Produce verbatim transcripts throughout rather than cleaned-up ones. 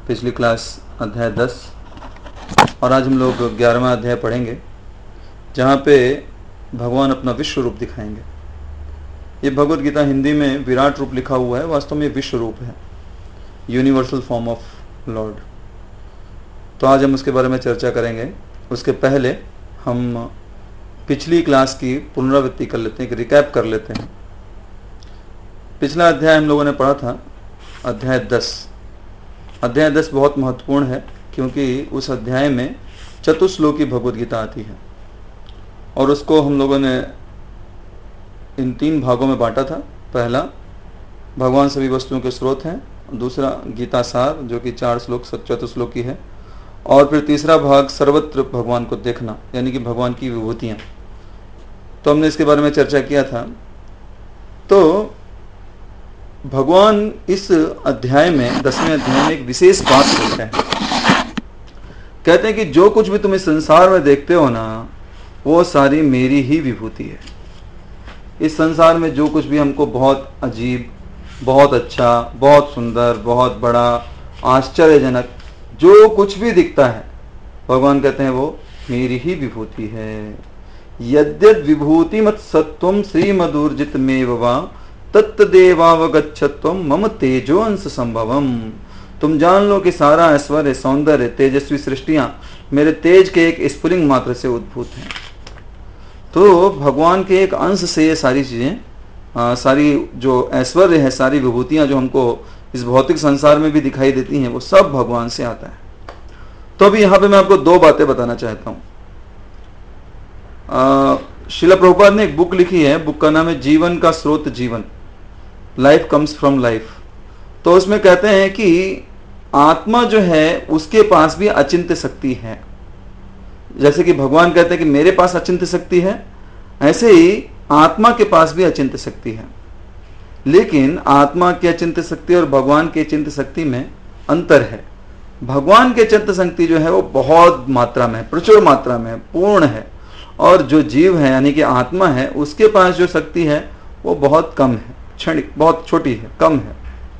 पिछली क्लास अध्याय दस और आज हम लोग ग्यारहवां अध्याय पढ़ेंगे, जहाँ पे भगवान अपना विश्व रूप दिखाएंगे। ये भगवत गीता हिंदी में विराट रूप लिखा हुआ है, वास्तव में विश्व रूप है, यूनिवर्सल फॉर्म ऑफ लॉर्ड। तो आज हम उसके बारे में चर्चा करेंगे। उसके पहले हम पिछली क्लास की पुनरावृत्ति कर लेते हैं, एक रिकैप कर लेते हैं। पिछला अध्याय हम लोगों ने पढ़ा था अध्याय दस। अध्याय दस बहुत महत्वपूर्ण है क्योंकि उस अध्याय में चतुश्लोकी भगवत गीता आती है और उसको हम लोगों ने इन तीन भागों में बांटा था। पहला, भगवान सभी वस्तुओं के स्रोत हैं। दूसरा, गीता सार जो कि चार श्लोक चतुश्लोकी है। और फिर तीसरा भाग, सर्वत्र भगवान को देखना, यानी कि भगवान की विभूतियाँ। तो हमने इसके बारे में चर्चा किया था। तो भगवान इस अध्याय में, दसवें अध्याय में एक विशेष बात कहते हैं। कहते हैं कि जो कुछ भी तुम इस संसार में देखते हो ना, वो सारी मेरी ही विभूति है। इस संसार में जो कुछ भी हमको बहुत अजीब, बहुत अच्छा, बहुत सुंदर, बहुत बड़ा, आश्चर्यजनक जो कुछ भी दिखता है, भगवान कहते हैं वो मेरी ही विभूति है। यद्यद विभूति मत सत्वम श्रीमदूर्जित मेवा तत्देवावगच्छत्वम मम तेजो अंश संभवम। तुम जान लो कि सारा ऐश्वर्य, सौंदर्य, तेजस्वी सृष्टियां मेरे तेज के एक स्फुलिंग मात्र से उद्भूत हैं। तो भगवान के एक अंश से ये सारी चीजें, सारी जो ऐश्वर्य है, सारी विभूतियां जो हमको इस भौतिक संसार में भी दिखाई देती हैं, वो सब भगवान से आता है। तो अभी यहाँ पे मैं आपको दो बातें बताना चाहता हूँ। श्रील प्रभुपाद ने एक बुक लिखी है, बुक का नाम है जीवन का स्रोत जीवन, लाइफ कम्स फ्रॉम लाइफ। तो उसमें कहते हैं कि आत्मा जो है उसके पास भी अचिंत्य शक्ति है। जैसे कि भगवान कहते हैं कि मेरे पास अचिंत्य शक्ति है, ऐसे ही आत्मा के पास भी अचिंत्य शक्ति है। लेकिन आत्मा की अचिंत्य शक्ति और भगवान की अचिंत्य शक्ति में अंतर है। भगवान की अचिंत्य शक्ति जो है वो बहुत मात्रा में है, प्रचुर मात्रा में है, पूर्ण है। और जो जीव है यानी कि आत्मा है, उसके पास जो शक्ति है वो बहुत कम है, क्षणिक, बहुत छोटी है, कम है।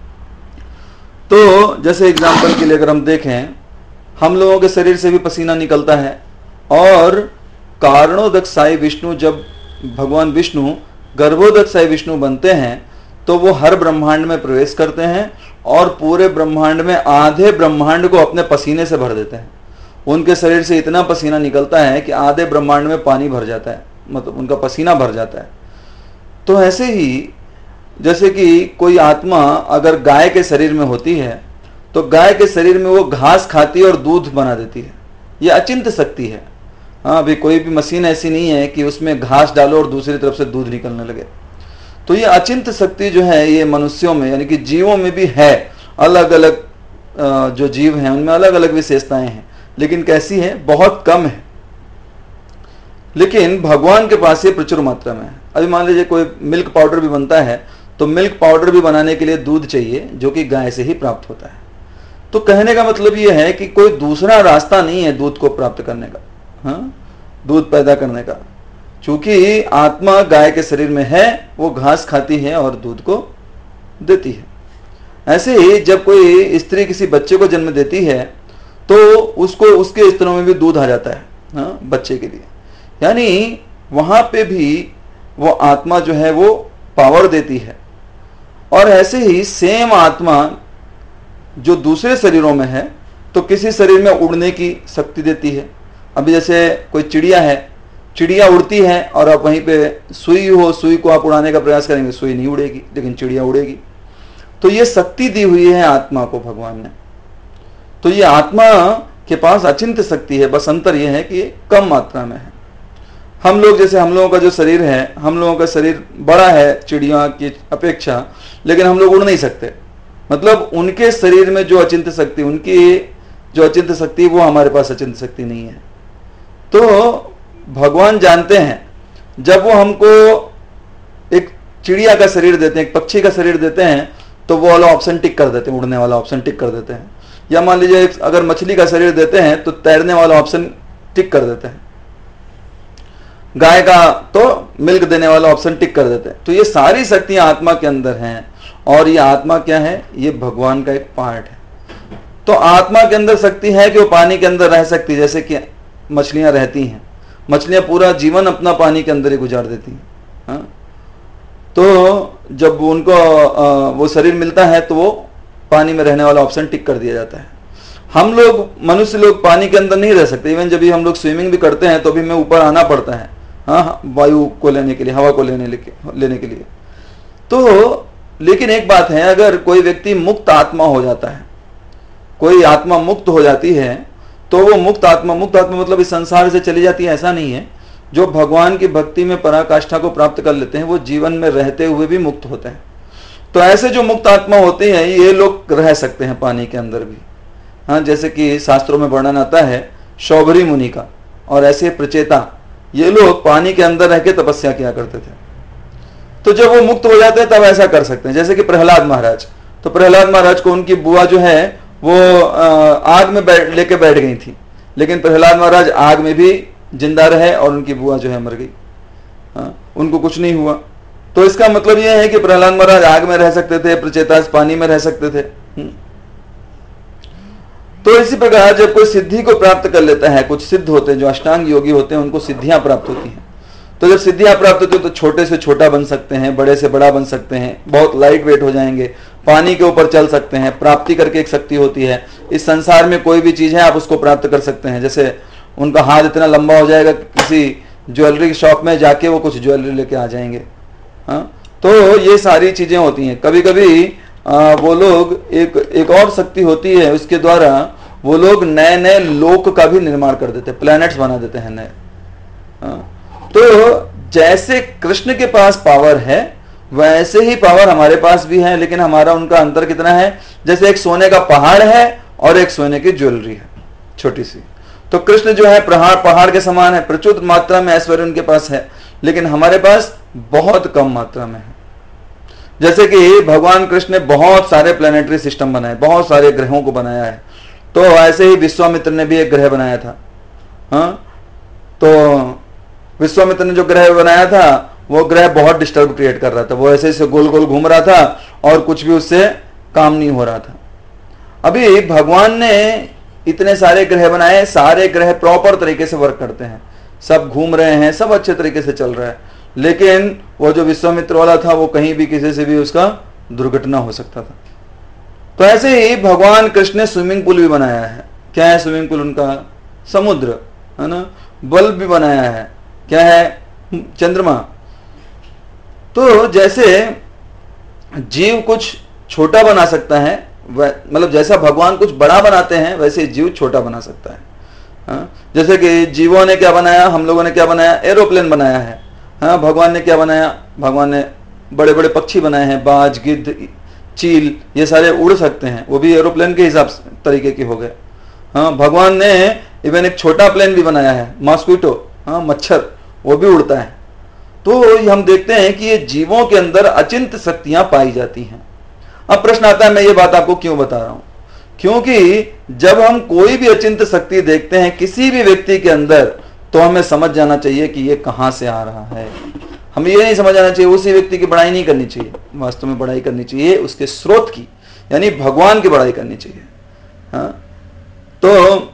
तो जैसे एग्जाम्पल के लिए अगर हम देखें, हम लोगों के शरीर से भी पसीना निकलता है और कारणोदक साई विष्णु, जब भगवान विष्णु गर्भोदक साई विष्णु बनते हैं तो वो हर ब्रह्मांड में प्रवेश करते हैं और पूरे ब्रह्मांड में आधे ब्रह्मांड को अपने पसीने से भर देते हैं। उनके शरीर से इतना पसीना निकलता है कि आधे ब्रह्मांड में पानी भर जाता है, मतलब उनका पसीना भर जाता है। तो ऐसे ही जैसे कि कोई आत्मा अगर गाय के शरीर में होती है तो गाय के शरीर में वो घास खाती है और दूध बना देती है। ये अचिंत्य शक्ति है। हाँ, अभी कोई भी मशीन ऐसी नहीं है कि उसमें घास डालो और दूसरी तरफ से दूध निकलने लगे। तो ये अचिंत्य शक्ति जो है ये मनुष्यों में यानी कि जीवों में भी है। अलग अलग जो जीव हैं उनमें अलग अलग विशेषताएं हैं, लेकिन कैसी है, बहुत कम है। लेकिन भगवान के पास ये प्रचुर मात्रा में है। अभी मान लीजिए कोई मिल्क पाउडर भी बनता है तो मिल्क पाउडर भी बनाने के लिए दूध चाहिए जो कि गाय से ही प्राप्त होता है। तो कहने का मतलब ये है कि कोई दूसरा रास्ता नहीं है दूध को प्राप्त करने का, हाँ, दूध पैदा करने का। चूंकि आत्मा गाय के शरीर में है, वो घास खाती है और दूध को देती है। ऐसे ही जब कोई स्त्री किसी बच्चे को जन्म देती है तो उसको उसके स्तनों में भी दूध आ जाता है, हाँ, बच्चे के लिए। यानी वहां पे भी वो आत्मा जो है वो पावर देती है। और ऐसे ही सेम आत्मा जो दूसरे शरीरों में है तो किसी शरीर में उड़ने की शक्ति देती है। अभी जैसे कोई चिड़िया है, चिड़िया उड़ती है और आप वहीं पे सुई हो, सुई को आप उड़ाने का प्रयास करेंगे, सुई नहीं उड़ेगी, लेकिन चिड़िया उड़ेगी। तो ये शक्ति दी हुई है आत्मा को भगवान ने। तो ये आत्मा के पास अचिंत्य शक्ति है, बस अंतर यह है कि ये कम मात्रा में है। हम लोग, जैसे हम लोगों का जो शरीर है, हम लोगों का शरीर बड़ा है चिड़िया की अपेक्षा, लेकिन हम लोग उड़ नहीं सकते। मतलब उनके शरीर में जो अचिंत्य शक्ति, उनकी जो अचिंत्य शक्ति, वो हमारे पास अचिंत्य शक्ति नहीं है। तो भगवान जानते हैं, जब वो हमको एक चिड़िया का शरीर देते हैं, एक पक्षी का शरीर देते हैं, तो वो वाला ऑप्शन टिक कर देते हैं, उड़ने वाला ऑप्शन टिक कर देते हैं। या मान लीजिए अगर मछली का शरीर देते हैं तो तैरने वाला ऑप्शन टिक कर देते हैं। गाय का तो मिल्क देने वाला ऑप्शन टिक कर देते हैं। तो ये सारी शक्तियां आत्मा के अंदर हैं और ये आत्मा क्या है, ये भगवान का एक पार्ट है। तो आत्मा के अंदर शक्ति है कि वो पानी के अंदर रह सकती है, जैसे कि मछलियां रहती हैं। मछलियां पूरा जीवन अपना पानी के अंदर ही गुजार देती हैं। हाँ? तो जब उनको वो शरीर मिलता है तो वो पानी में रहने वाला ऑप्शन टिक कर दिया जाता है। हम लोग मनुष्य लोग पानी के अंदर नहीं रह सकते। इवन जब भी हम लोग स्विमिंग भी करते हैं तो भी हमें ऊपर आना पड़ता है, हाँ, वायु को लेने के लिए, हवा को लेने लेने के लिए। तो लेकिन एक बात है, अगर कोई व्यक्ति मुक्त आत्मा हो जाता है, कोई आत्मा मुक्त हो जाती है, तो वो मुक्त आत्मा, मुक्त आत्मा मतलब इस संसार से चली जाती है ऐसा नहीं है। जो भगवान की भक्ति में पराकाष्ठा को प्राप्त कर लेते हैं वो जीवन में रहते हुए भी मुक्त होते हैं। तो ऐसे जो मुक्त आत्मा होते हैं ये लोग रह सकते हैं पानी के अंदर भी। हाँ, जैसे कि शास्त्रों में वर्णन आता है शौभरी मुनि का और ऐसे प्रचेता, ये लोग पानी के अंदर रह के तपस्या किया करते थे। तो जब वो मुक्त हो जाते हैं तब ऐसा कर सकते हैं। जैसे कि प्रहलाद महाराज, तो प्रहलाद महाराज को उनकी बुआ जो है वो आग में बैठ लेके बैठ गई थी, लेकिन प्रहलाद महाराज आग में भी जिंदा रहे और उनकी बुआ जो है मर गई। हाँ, उनको कुछ नहीं हुआ। तो इसका मतलब यह है कि प्रहलाद महाराज आग में रह सकते थे, प्रचेतास पानी में रह सकते थे। तो इसी प्रकार जब कोई सिद्धि को प्राप्त कर लेता है, कुछ सिद्ध होते हैं जो अष्टांग योगी होते हैं, उनको सिद्धियां प्राप्त होती हैं। तो जब सिद्धियां प्राप्त होती है तो छोटे से छोटा बन सकते हैं, बड़े से बड़ा बन सकते हैं, बहुत लाइट वेट हो जाएंगे, पानी के ऊपर चल सकते हैं। प्राप्ति करके एक शक्ति होती है, इस संसार में कोई भी चीज है आप उसको प्राप्त कर सकते हैं। जैसे उनका हाथ इतना लंबा हो जाएगा कि किसी ज्वेलरी शॉप में जाके वो कुछ ज्वेलरी लेके आ जाएंगे। हाँ, तो ये सारी चीजें होती हैं। कभी कभी आ, वो लोग एक एक और शक्ति होती है, उसके द्वारा वो लोग नए नए लोक का भी निर्माण कर देते हैं, प्लैनेट्स बना देते हैं नए। तो जैसे कृष्ण के पास पावर है वैसे ही पावर हमारे पास भी है, लेकिन हमारा उनका अंतर कितना है, जैसे एक सोने का पहाड़ है और एक सोने की ज्वेलरी है छोटी सी। तो कृष्ण जो है पहाड़ पहाड़ के समान है, प्रचुर मात्रा में ऐश्वर्य उनके पास है, लेकिन हमारे पास बहुत कम मात्रा में है। जैसे कि भगवान कृष्ण ने बहुत सारे प्लैनेटरी सिस्टम बनाए, बहुत सारे ग्रहों को बनाया है, तो ऐसे ही विश्वामित्र ने भी एक ग्रह बनाया था। हाँ, तो विश्वामित्र ने जो ग्रह बनाया था वो ग्रह बहुत डिस्टर्ब क्रिएट कर रहा था, वो ऐसे ऐसे गोल गोल घूम रहा था और कुछ भी उससे काम नहीं हो रहा था। अभी भगवान ने इतने सारे ग्रह बनाए, सारे ग्रह प्रॉपर तरीके से वर्क करते हैं, सब घूम रहे हैं, सब अच्छे तरीके से चल रहा है, लेकिन वो जो विश्वामित्र वाला था वो कहीं भी किसी से भी उसका दुर्घटना हो सकता था। तो ऐसे ही भगवान कृष्ण ने स्विमिंग पूल भी बनाया है। क्या है स्विमिंग पूल उनका? समुद्र है ना। बल्ब भी बनाया है, क्या है? चंद्रमा। तो जैसे जीव कुछ छोटा बना सकता है, मतलब जैसा भगवान कुछ बड़ा बनाते हैं वैसे जीव छोटा बना सकता है। हाँ? जैसे कि जीवों ने क्या बनाया, हम लोगों ने क्या बनाया? एरोप्लेन बनाया है। हाँ, भगवान ने क्या बनाया? भगवान ने बड़े बड़े पक्षी बनाए हैं, बाज, गिद्ध, चील, ये सारे उड़ सकते हैं, वो भी एरोप्लेन के हिसाब तरीके के हो गए। हाँ, भगवान ने इवन एक छोटा प्लेन भी बनाया है, मॉस्क्विटो, हाँ, मच्छर, वो भी उड़ता है। तो हम देखते हैं कि ये जीवों के अंदर अचिंत शक्तियां पाई जाती हैं। अब प्रश्न आता है, मैं ये बात आपको क्यों बता रहा हूं? क्योंकि जब हम कोई भी अचिंत शक्ति देखते हैं किसी भी व्यक्ति के अंदर, तो हमें समझ जाना चाहिए कि ये कहां से आ रहा है। हमें ये नहीं समझ आना चाहिए उसी व्यक्ति की बड़ाई नहीं करनी चाहिए, वास्तव में बड़ाई करनी चाहिए उसके स्रोत की, यानी भगवान की बड़ाई करनी चाहिए। हाँ, तो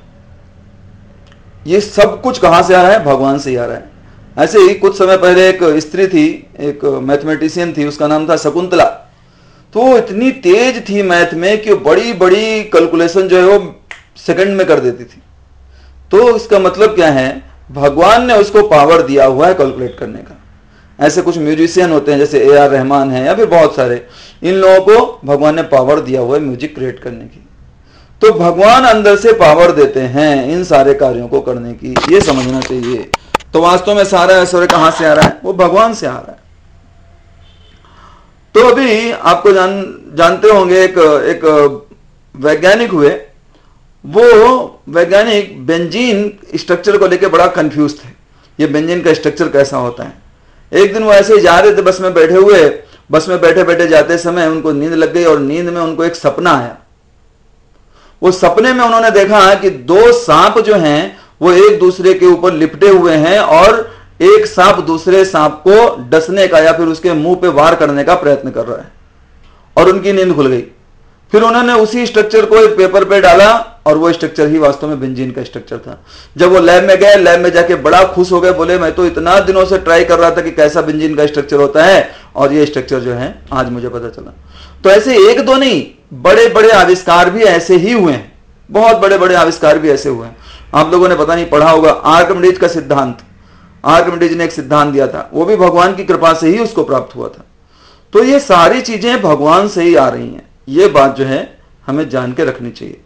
ये सब कुछ कहां से आ रहा है? भगवान से ही आ रहा है। ऐसे ही कुछ समय पहले एक स्त्री थी, एक मैथमेटिशियन थी, उसका नाम था शकुंतला। तो वो इतनी तेज थी मैथ में कि बड़ी बड़ी कैलकुलेशन जो है वो सेकंड में कर देती थी। तो इसका मतलब क्या है? भगवान ने उसको पावर दिया हुआ है कैलकुलेट करने का। ऐसे कुछ म्यूजिशियन होते हैं जैसे ए आर रहमान है या फिर बहुत सारे, इन लोगों को भगवान ने पावर दिया हुआ है म्यूजिक क्रिएट करने की। तो भगवान अंदर से पावर देते हैं इन सारे कार्यों को करने की, ये समझना चाहिए। तो वास्तव में सारा ऐश्वर्य कहां से आ रहा है? वो भगवान से आ रहा है। तो अभी आपको जान जानते होंगे एक एक वैज्ञानिक हुए, वो वैज्ञानिक बेंजीन स्ट्रक्चर को लेकर बड़ा कंफ्यूज थे, ये बेंजीन का स्ट्रक्चर कैसा होता है। एक दिन वो ऐसे ही जा रहे थे, बस में बैठे हुए, बस में बैठे बैठे जाते समय उनको नींद लग गई और नींद में उनको एक सपना आया। वो सपने में उन्होंने देखा कि दो सांप जो हैं वो एक दूसरे के ऊपर लिपटे हुए हैं और एक सांप दूसरे सांप को डसने का या फिर उसके मुंह पे वार करने का प्रयत्न कर रहा है, और उनकी नींद खुल गई। फिर उन्होंने उसी स्ट्रक्चर को एक पेपर पे डाला और वो स्ट्रक्चर ही वास्तव में बेंजीन का स्ट्रक्चर था। जब वो लैब में गए, लैब में जाके बड़ा खुश हो गए, बोले मैं तो इतना दिनों से ट्राई कर रहा था कि कैसा बेंजीन का स्ट्रक्चर होता है और ये स्ट्रक्चर जो है आज मुझे पता चला। तो ऐसे एक दो नहीं, बड़े बड़े आविष्कार भी ऐसे ही हुए हैं, बहुत बड़े बड़े आविष्कार भी ऐसे हुए हैं। आप लोगों ने पता नहीं पढ़ा होगा आर्किमिडीज का सिद्धांत, आर्किमिडीज ने एक सिद्धांत दिया था, वो भी भगवान की कृपा से ही उसको प्राप्त हुआ था। तो ये सारी चीजें भगवान से ही आ रही हैं, ये बात जो है हमें जान के रखनी चाहिए।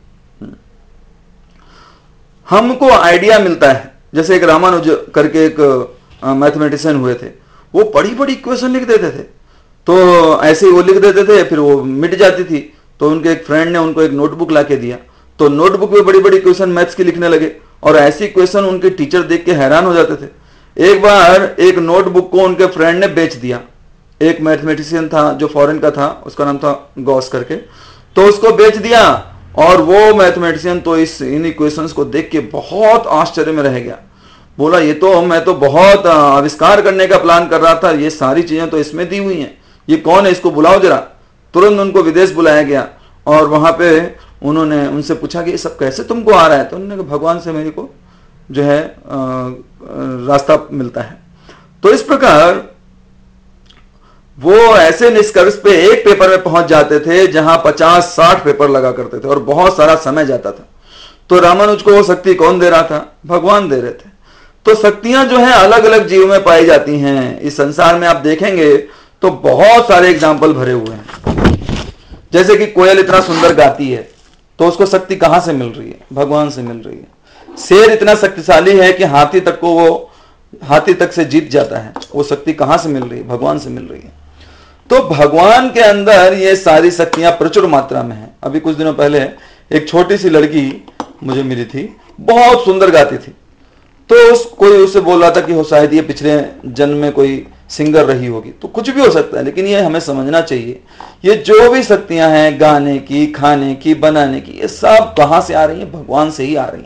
हमको आइडिया मिलता है, जैसे एक रामानुज करके एक मैथमेटिशियन हुए थे, वो बड़ी बड़ी इक्वेशन लिख देते थे, तो ऐसे ही वो लिख देते थे, फिर वो मिट जाती थी। तो उनके एक फ्रेंड ने उनको एक नोटबुक ला के दिया, तो नोटबुक में बड़ी बड़ी इक्वेशन मैथ्स की लिखने लगे, और ऐसी इक्वेशन उनके टीचर देख के हैरान हो जाते थे। एक बार एक नोटबुक को उनके फ्रेंड ने बेच दिया, एक मैथमेटिशियन था जो फॉरेन का था, उसका नाम था गॉस करके, तो उसको बेच दिया। और वो मैथमेटिशियन तो इस इन इक्वेशंस को देख के बहुत आश्चर्य में रह गया, बोला ये तो मैं तो बहुत आविष्कार करने का प्लान कर रहा था, ये सारी चीजें तो इसमें दी हुई हैं, ये कौन है, इसको बुलाओ जरा। तुरंत उनको विदेश बुलाया गया और वहां पे उन्होंने उनसे पूछा कि ये सब कैसे तुमको आ रहा है, तो उन्होंने कहा भगवान से मेरे को जो है आ, रास्ता मिलता है। तो इस प्रकार वो ऐसे निष्कर्ष पे एक पेपर में पहुंच जाते थे जहां पचास साठ पेपर लगा करते थे और बहुत सारा समय जाता था। तो रामानुज को वो शक्ति कौन दे रहा था, भगवान दे रहे थे। तो शक्तियां जो है अलग अलग जीव में पाई जाती हैं। इस संसार में आप देखेंगे तो बहुत सारे एग्जाम्पल भरे हुए हैं। जैसे कि कोयल इतना सुंदर गाती है तो उसको शक्ति कहां से मिल रही है, भगवान से मिल रही है। शेर इतना शक्तिशाली है कि हाथी तक को वो हाथी तक से जीत जाता है, वो शक्ति कहां से मिल रही है, भगवान से मिल रही है। तो भगवान के अंदर ये सारी शक्तियां प्रचुर मात्रा में हैं। अभी कुछ दिनों पहले एक छोटी सी लड़की मुझे मिली थी, बहुत सुंदर गाती थी। तो उस कोई उससे बोल रहा था कि हो शायद ये पिछले जन्म में कोई सिंगर रही होगी, तो कुछ भी हो सकता है, लेकिन ये हमें समझना चाहिए ये जो भी शक्तियां हैं गाने की, खाने की, बनाने की, ये सब कहां से आ रही हैं, भगवान से ही आ रही हैं।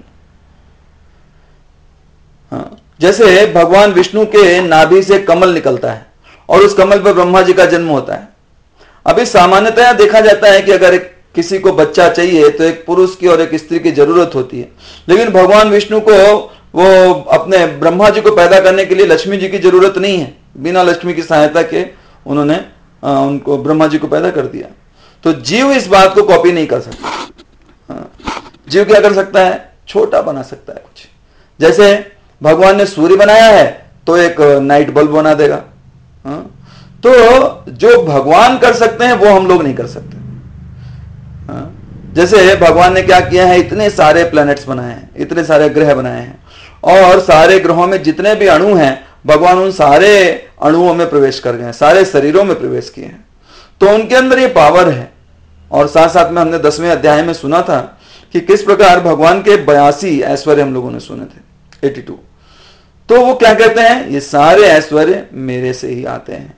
हाँ, जैसे भगवान विष्णु के नाभि से कमल निकलता है और उस कमल पर ब्रह्मा जी का जन्म होता है। अभी सामान्यतः देखा जाता है कि अगर एक किसी को बच्चा चाहिए तो एक पुरुष की और एक स्त्री की जरूरत होती है, लेकिन भगवान विष्णु को वो अपने ब्रह्मा जी को पैदा करने के लिए लक्ष्मी जी की जरूरत नहीं है, बिना लक्ष्मी की सहायता के उन्होंने आ, उनको ब्रह्मा जी को पैदा कर दिया। तो जीव इस बात को कॉपी नहीं कर सकता। जीव क्या कर सकता है, छोटा बना सकता है कुछ। जैसे भगवान ने सूर्य बनाया है तो एक नाइट बल्ब बना देगा। हाँ? तो जो भगवान कर सकते हैं वो हम लोग नहीं कर सकते। हाँ? जैसे भगवान ने क्या किया है, इतने सारे प्लैनेट्स बनाए हैं, इतने सारे ग्रह बनाए हैं, और सारे ग्रहों में जितने भी अणु हैं भगवान उन सारे अणुओं में प्रवेश कर गए, सारे शरीरों में प्रवेश किए हैं। तो उनके अंदर ये पावर है। और साथ साथ में हमने दसवें अध्याय में सुना था कि किस प्रकार भगवान के बयासी ऐश्वर्य हम लोगों ने सुने थे, बयासी। तो वो क्या कहते हैं, ये सारे ऐश्वर्य मेरे से ही आते हैं।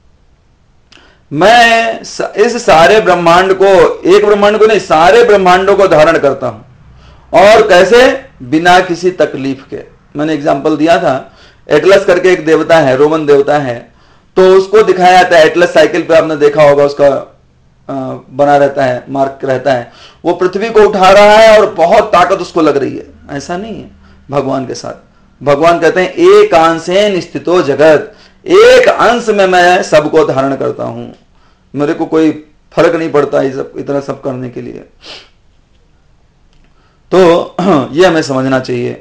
मैं इस सारे ब्रह्मांड को, एक ब्रह्मांड को नहीं, सारे ब्रह्मांडों को धारण करता हूं। और कैसे, बिना किसी तकलीफ के। मैंने एग्जांपल दिया था, एटलस करके एक देवता है, रोमन देवता है, तो उसको दिखाया जाता है एटलस साइकिल पे, आपने देखा होगा, उसका बना रहता है, मार्क रहता है, वो पृथ्वी को उठा रहा है और बहुत ताकत उसको लग रही है। ऐसा नहीं है भगवान के साथ। भगवान कहते हैं एक अंशेन स्थितो जगत, एक अंश में मैं सबको धारण करता हूं, मेरे को कोई फर्क नहीं पड़ता ये सब, इतना सब करने के लिए। तो ये हमें समझना चाहिए।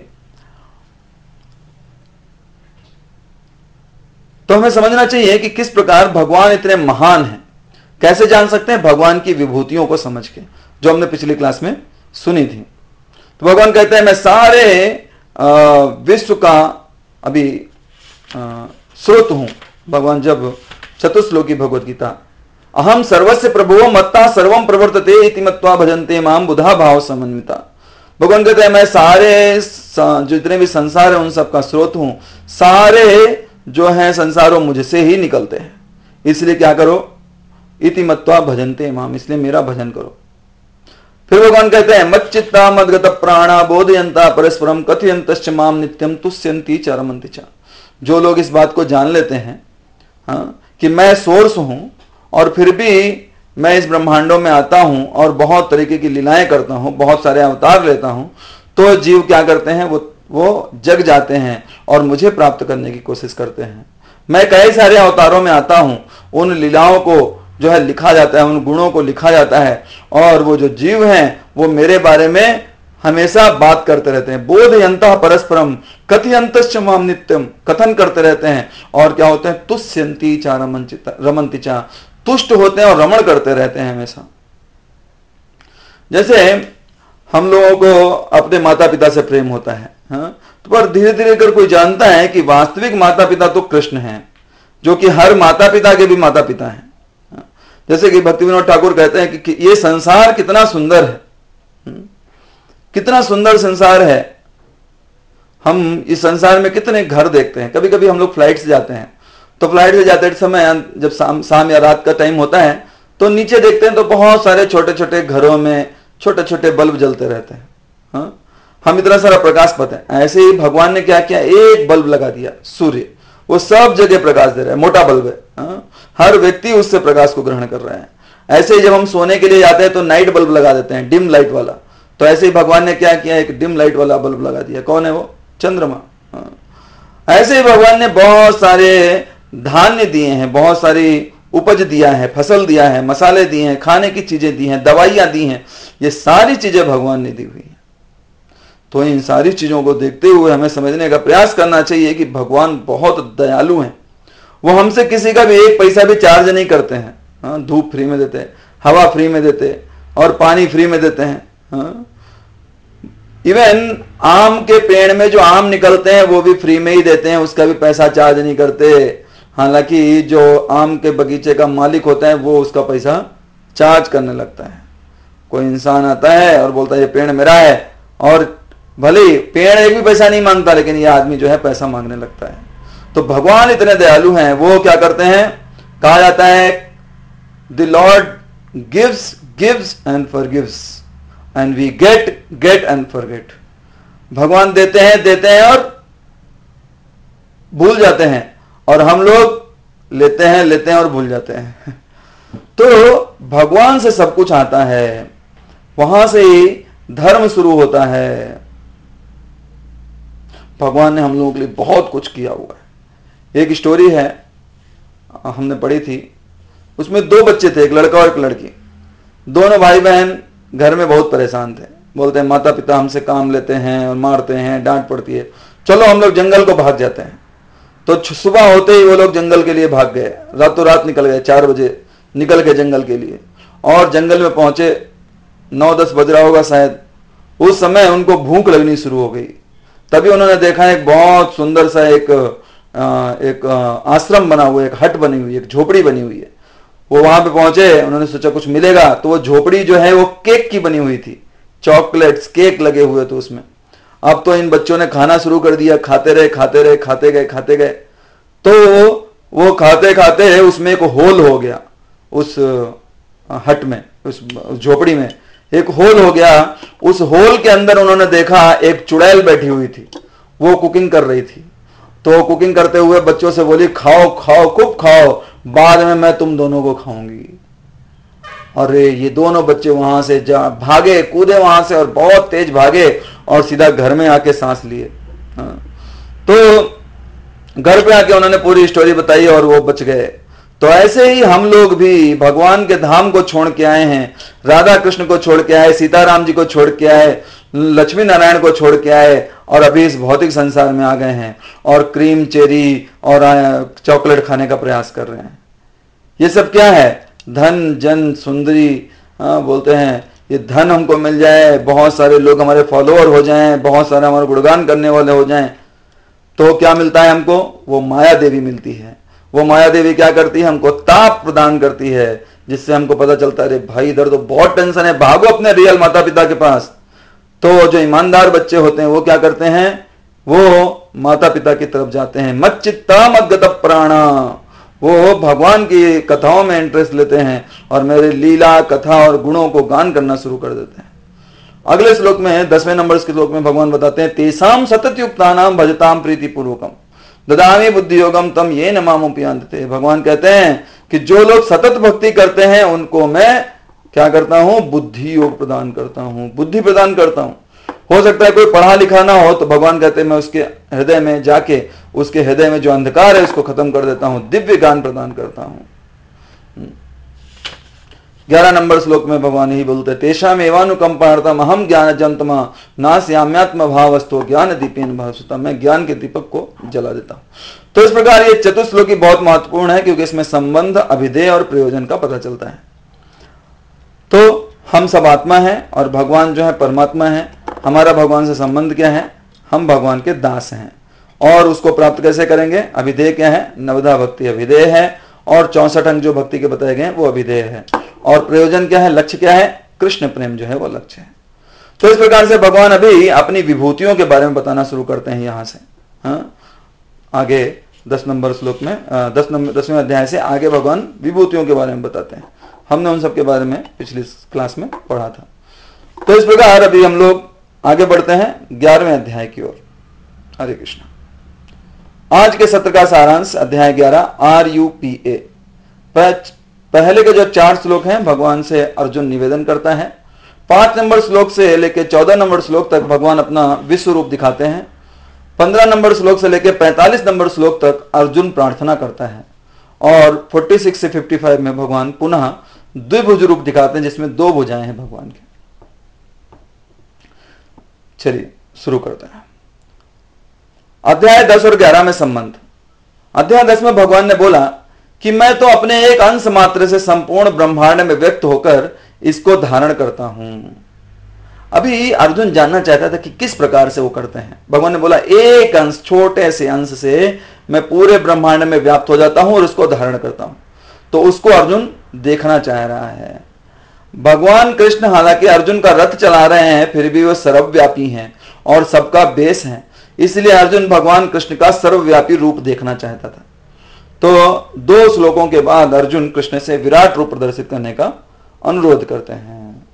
तो हमें समझना चाहिए कि किस प्रकार भगवान इतने महान हैं। कैसे जान सकते हैं, भगवान की विभूतियों को समझ के, जो हमने पिछली क्लास में सुनी थी। तो भगवान कहते हैं मैं सारे विश्व का अभी स्रोत हूं। भगवान जब चतुश्लोकी भगवत गीता, अहम सर्वस्य प्रभुओ मत्ता सर्वम प्रवर्तते इति मत्वा भजन्ते माम बुधा भाव समन्विता। भगवान कहते हैं मैं सारे जितने भी संसार है उन सबका स्रोत हूं, सारे जो है संसारों मुझसे ही निकलते हैं, इसलिए क्या करो, इति मत्वा भजन्ते माम, इसलिए मेरा भजन करो। फिर भगवान कहते हैं मच्चित्ता मद्गत प्राणा बोधयंता परस्परम कथयंतश्च माम नित्यम तुष्यन्ति च रमन्ति च। जो लोग इस बात को जान लेते हैं, हाँ, कि मैं सोर्स हूं और फिर भी मैं इस ब्रह्मांडों में आता हूं और बहुत तरीके की लीलाएं करता हूं, बहुत सारे अवतार लेता हूं, तो जीव क्या करते हैं, वो वो जग जाते हैं और मुझे प्राप्त करने की कोशिश करते हैं। मैं कई सारे अवतारों में आता हूं, उन लीलाओं को जो है लिखा जाता है, उन गुणों को लिखा जाता है, और वो जो जीव हैं वो मेरे बारे में हमेशा बात करते रहते हैं। बोधयन्तः परस्परम कथयन्तश्च माम नित्यम, कथन करते रहते हैं। और क्या होते हैं, तुष्यन्ति च रमन्ति च, तुष्ट होते हैं और रमण करते रहते हैं हमेशा। जैसे हम लोगों को अपने माता पिता से प्रेम होता है, हाँ, तो पर धीरे धीरे अगर कोई जानता है कि वास्तविक माता पिता तो कृष्ण हैं, जो कि हर माता पिता के भी माता पिता हैं। जैसे कि भक्ति विनोद ठाकुर कहते हैं कि, कि ये संसार कितना सुंदर है, कितना सुंदर संसार है। हम इस संसार में कितने घर देखते हैं। कभी कभी हम लोग फ्लाइट से जाते हैं, तो फ्लाइट से जाते समय जब शाम शाम या रात का टाइम होता है तो नीचे देखते हैं तो बहुत सारे छोटे छोटे घरों में छोटे छोटे बल्ब जलते रहते हैं। हाँ? हम इतना सारा प्रकाश पाते हैं। ऐसे ही भगवान ने क्या किया, एक बल्ब लगा दिया, सूर्य, वो सब जगह प्रकाश दे रहा है, मोटा बल्ब है। हाँ? हर व्यक्ति उससे प्रकाश को ग्रहण कर रहा है। ऐसे ही जब हम सोने के लिए जाते हैं तो नाइट बल्ब लगा देते हैं, डिम लाइट वाला। तो ऐसे ही भगवान ने क्या किया, एक डिम लाइट वाला बल्ब लगा दिया। कौन है वो, चंद्रमा। हाँ? ऐसे ही भगवान ने बहुत सारे धान्य दिए हैं, बहुत सारी उपज दिया है, फसल दिया है, मसाले दिए हैं, खाने की चीजें दी हैं, दवाइयां दी हैं। ये सारी चीजें भगवान ने दी हुई है। तो इन सारी चीजों को देखते हुए हमें समझने का प्रयास करना चाहिए कि भगवान बहुत दयालु हैं। वो हमसे किसी का भी एक पैसा भी चार्ज नहीं करते हैं। हाँ, धूप फ्री में देते हैं, हवा फ्री में देते हैं, और पानी फ्री में देते हैं। हाँ? इवन आम के पेड़ में जो आम निकलते हैं वो भी फ्री में ही देते हैं, उसका भी पैसा चार्ज नहीं करते। हालांकि जो आम के बगीचे का मालिक होता है वो उसका पैसा चार्ज करने लगता है। कोई इंसान आता है और बोलता है ये पेड़ मेरा है, और भले ही पेड़ एक भी पैसा नहीं मांगता, लेकिन ये आदमी जो है पैसा मांगने लगता है। तो भगवान इतने दयालु हैं, वो क्या करते हैं, कहा जाता है the lord gives gives and forgives and we get get and forget. भगवान देते हैं देते हैं और भूल जाते हैं, और हम लोग लेते हैं लेते हैं और भूल जाते हैं। तो भगवान से सब कुछ आता है, वहां से ही धर्म शुरू होता है। भगवान ने हम लोगों के लिए बहुत कुछ किया हुआ है। एक स्टोरी है, हमने पढ़ी थी, उसमें दो बच्चे थे, एक लड़का और एक लड़की। दोनों भाई बहन घर में बहुत परेशान थे। बोलते हैं माता पिता हमसे काम लेते हैं और मारते हैं, डांट पड़ती है, चलो हम लोग जंगल को भाग जाते हैं। तो सुबह होते ही वो लोग जंगल के लिए भाग गए, रातों रात निकल गए, चार बजे निकल गए जंगल के लिए। और जंगल में पहुंचे, नौ दस बज रहा होगा शायद। उस समय उनको भूख लगनी शुरू हो गई। तभी उन्होंने देखा एक बहुत सुंदर सा एक एक आश्रम बना हुआ है, एक हट बनी हुई है, एक झोपड़ी बनी हुई है। वो वहां पे पहुंचे, उन्होंने सोचा कुछ मिलेगा। तो वो झोपड़ी जो है वो केक की बनी हुई थी, चॉकलेट्स केक लगे हुए थे उसमें। अब तो इन बच्चों ने खाना शुरू कर दिया, खाते रहे खाते रहे खाते गए खाते गए। तो वो खाते खाते उसमें एक होल हो गया, उस हट में, उस झोपड़ी में एक होल हो गया। उस होल के अंदर उन्होंने देखा एक चुड़ैल बैठी हुई थी, वो कुकिंग कर रही थी। तो कुकिंग करते हुए बच्चों से बोली खाओ खाओ खूब खाओ, बाद में मैं तुम दोनों को खाऊंगी। अरे ये दोनों बच्चे वहां से जा भागे कूदे वहां से, और बहुत तेज भागे और सीधा घर में आके सांस लिए। तो घर पे आके उन्होंने पूरी स्टोरी बताई और वो बच गए। तो ऐसे ही हम लोग भी भगवान के धाम को छोड़ के आए हैं, राधा कृष्ण को छोड़ के आए, सीताराम जी को छोड़ के आए, लक्ष्मी नारायण को छोड़ के आए, और अभी इस भौतिक संसार में आ गए हैं और क्रीम चेरी और चॉकलेट खाने का प्रयास कर रहे हैं। ये सब क्या है, धन जन सुंदरी। हाँ, बोलते हैं ये धन हमको मिल जाए, बहुत सारे लोग हमारे फॉलोअर हो जाएं, बहुत सारे हमारे गुणगान करने वाले हो जाएं, तो क्या मिलता है हमको, वो माया देवी मिलती है। वो माया देवी क्या करती है, हमको ताप प्रदान करती है, जिससे हमको पता चलता है अरे भाई इधर तो बहुत टेंशन है, भागो अपने रियल माता पिता के पास। तो जो ईमानदार बच्चे होते हैं वो क्या करते हैं, वो माता पिता की तरफ जाते हैं। मच्चित्ता मद्गत प्राणा, वो भगवान की कथाओं में इंटरेस्ट लेते हैं और मेरे लीला कथा और गुणों को गान करना शुरू कर देते हैं। अगले श्लोक में, दसवें नंबर के श्लोक में भगवान बताते हैं तेसाम सतत युक्तानाम भजताम प्रीति पूर्वकम। ददामि बुद्धि योगम तम ये न मामुपयांते। भगवान कहते हैं कि जो लोग सतत भक्ति करते हैं उनको मैं क्या करता हूं, बुद्धि योग प्रदान करता हूं, बुद्धि प्रदान करता हूं। हो सकता है कोई पढ़ा लिखा ना हो तो भगवान कहते हैं मैं उसके हृदय में जाके उसके हृदय में जो अंधकार है उसको खत्म कर देता हूं, दिव्य ज्ञान प्रदान करता हूं। ग्यारह नंबर श्लोक में भगवान ही बोलते हैं तेषाम एवानुकंपार्थम अहम ज्ञान जंतमा नास्याम्यात्म भावस्तो ज्ञान दीपेन भासुता। मैं ज्ञान के दीपक को जला देता हूं। तो इस प्रकार ये चतुश्लोकी बहुत महत्वपूर्ण है क्योंकि इसमें संबंध, अभिधेय और प्रयोजन का पता चलता है। तो हम सब आत्मा है और भगवान जो है परमात्मा है। हमारा भगवान से संबंध क्या है, हम भगवान के दास हैं। और उसको प्राप्त कैसे करेंगे, अभिधेय क्या है, नवधा भक्ति अभिधेय है और चौसठ अंग जो भक्ति के बताए गए हैं वो अभिधेय है। और प्रयोजन क्या है, लक्ष्य क्या है, कृष्ण प्रेम जो है वो लक्ष्य है। तो इस प्रकार से भगवान अभी अपनी विभूतियों के बारे में बताना शुरू करते हैं यहां से। हाँ? आगे दस नंबर श्लोक में दस नंबर दसवें अध्याय से आगे भगवान विभूतियों के बारे में बताते हैं। हमने उन सब के बारे में पिछली क्लास में पढ़ा था। तो इस प्रकार अभी हम लोग आगे बढ़ते हैं ग्यारहवें अध्याय की ओर। हरे कृष्ण। आज के सत्र का सारांश अध्याय ग्यारह आर यू पी ए। पहले के जो चार श्लोक हैं भगवान से अर्जुन निवेदन करता है। पांच नंबर श्लोक से लेकर चौदह नंबर श्लोक तक भगवान अपना विश्व रूप दिखाते हैं। पंद्रह नंबर श्लोक से लेकर पैंतालीस नंबर श्लोक तक अर्जुन प्रार्थना करता है। और छियालीस से पचपन में भगवान पुनः द्विभुज रूप दिखाते हैं जिसमें दो भुजाएं हैं भगवान के। चलिए शुरू करते हैं। अध्याय दस और ग्यारह में संबंध। अध्याय दस में भगवान ने बोला कि मैं तो अपने एक अंश मात्र से संपूर्ण ब्रह्मांड में व्यक्त होकर इसको धारण करता हूं। अभी अर्जुन जानना चाहता था कि किस प्रकार से वो करते हैं। भगवान ने बोला एक अंश, छोटे से अंश से मैं पूरे ब्रह्मांड में व्याप्त हो जाता हूं और उसको धारण करता हूं। तो उसको अर्जुन देखना चाह रहा है। भगवान कृष्ण हालांकि अर्जुन का रथ चला रहे हैं फिर भी वो सर्वव्यापी हैं और सबका बेस है। इसलिए अर्जुन भगवान कृष्ण का सर्वव्यापी रूप देखना चाहता था। तो दो श्लोकों के बाद अर्जुन कृष्ण से विराट रूप प्रदर्शित करने का अनुरोध करते हैं।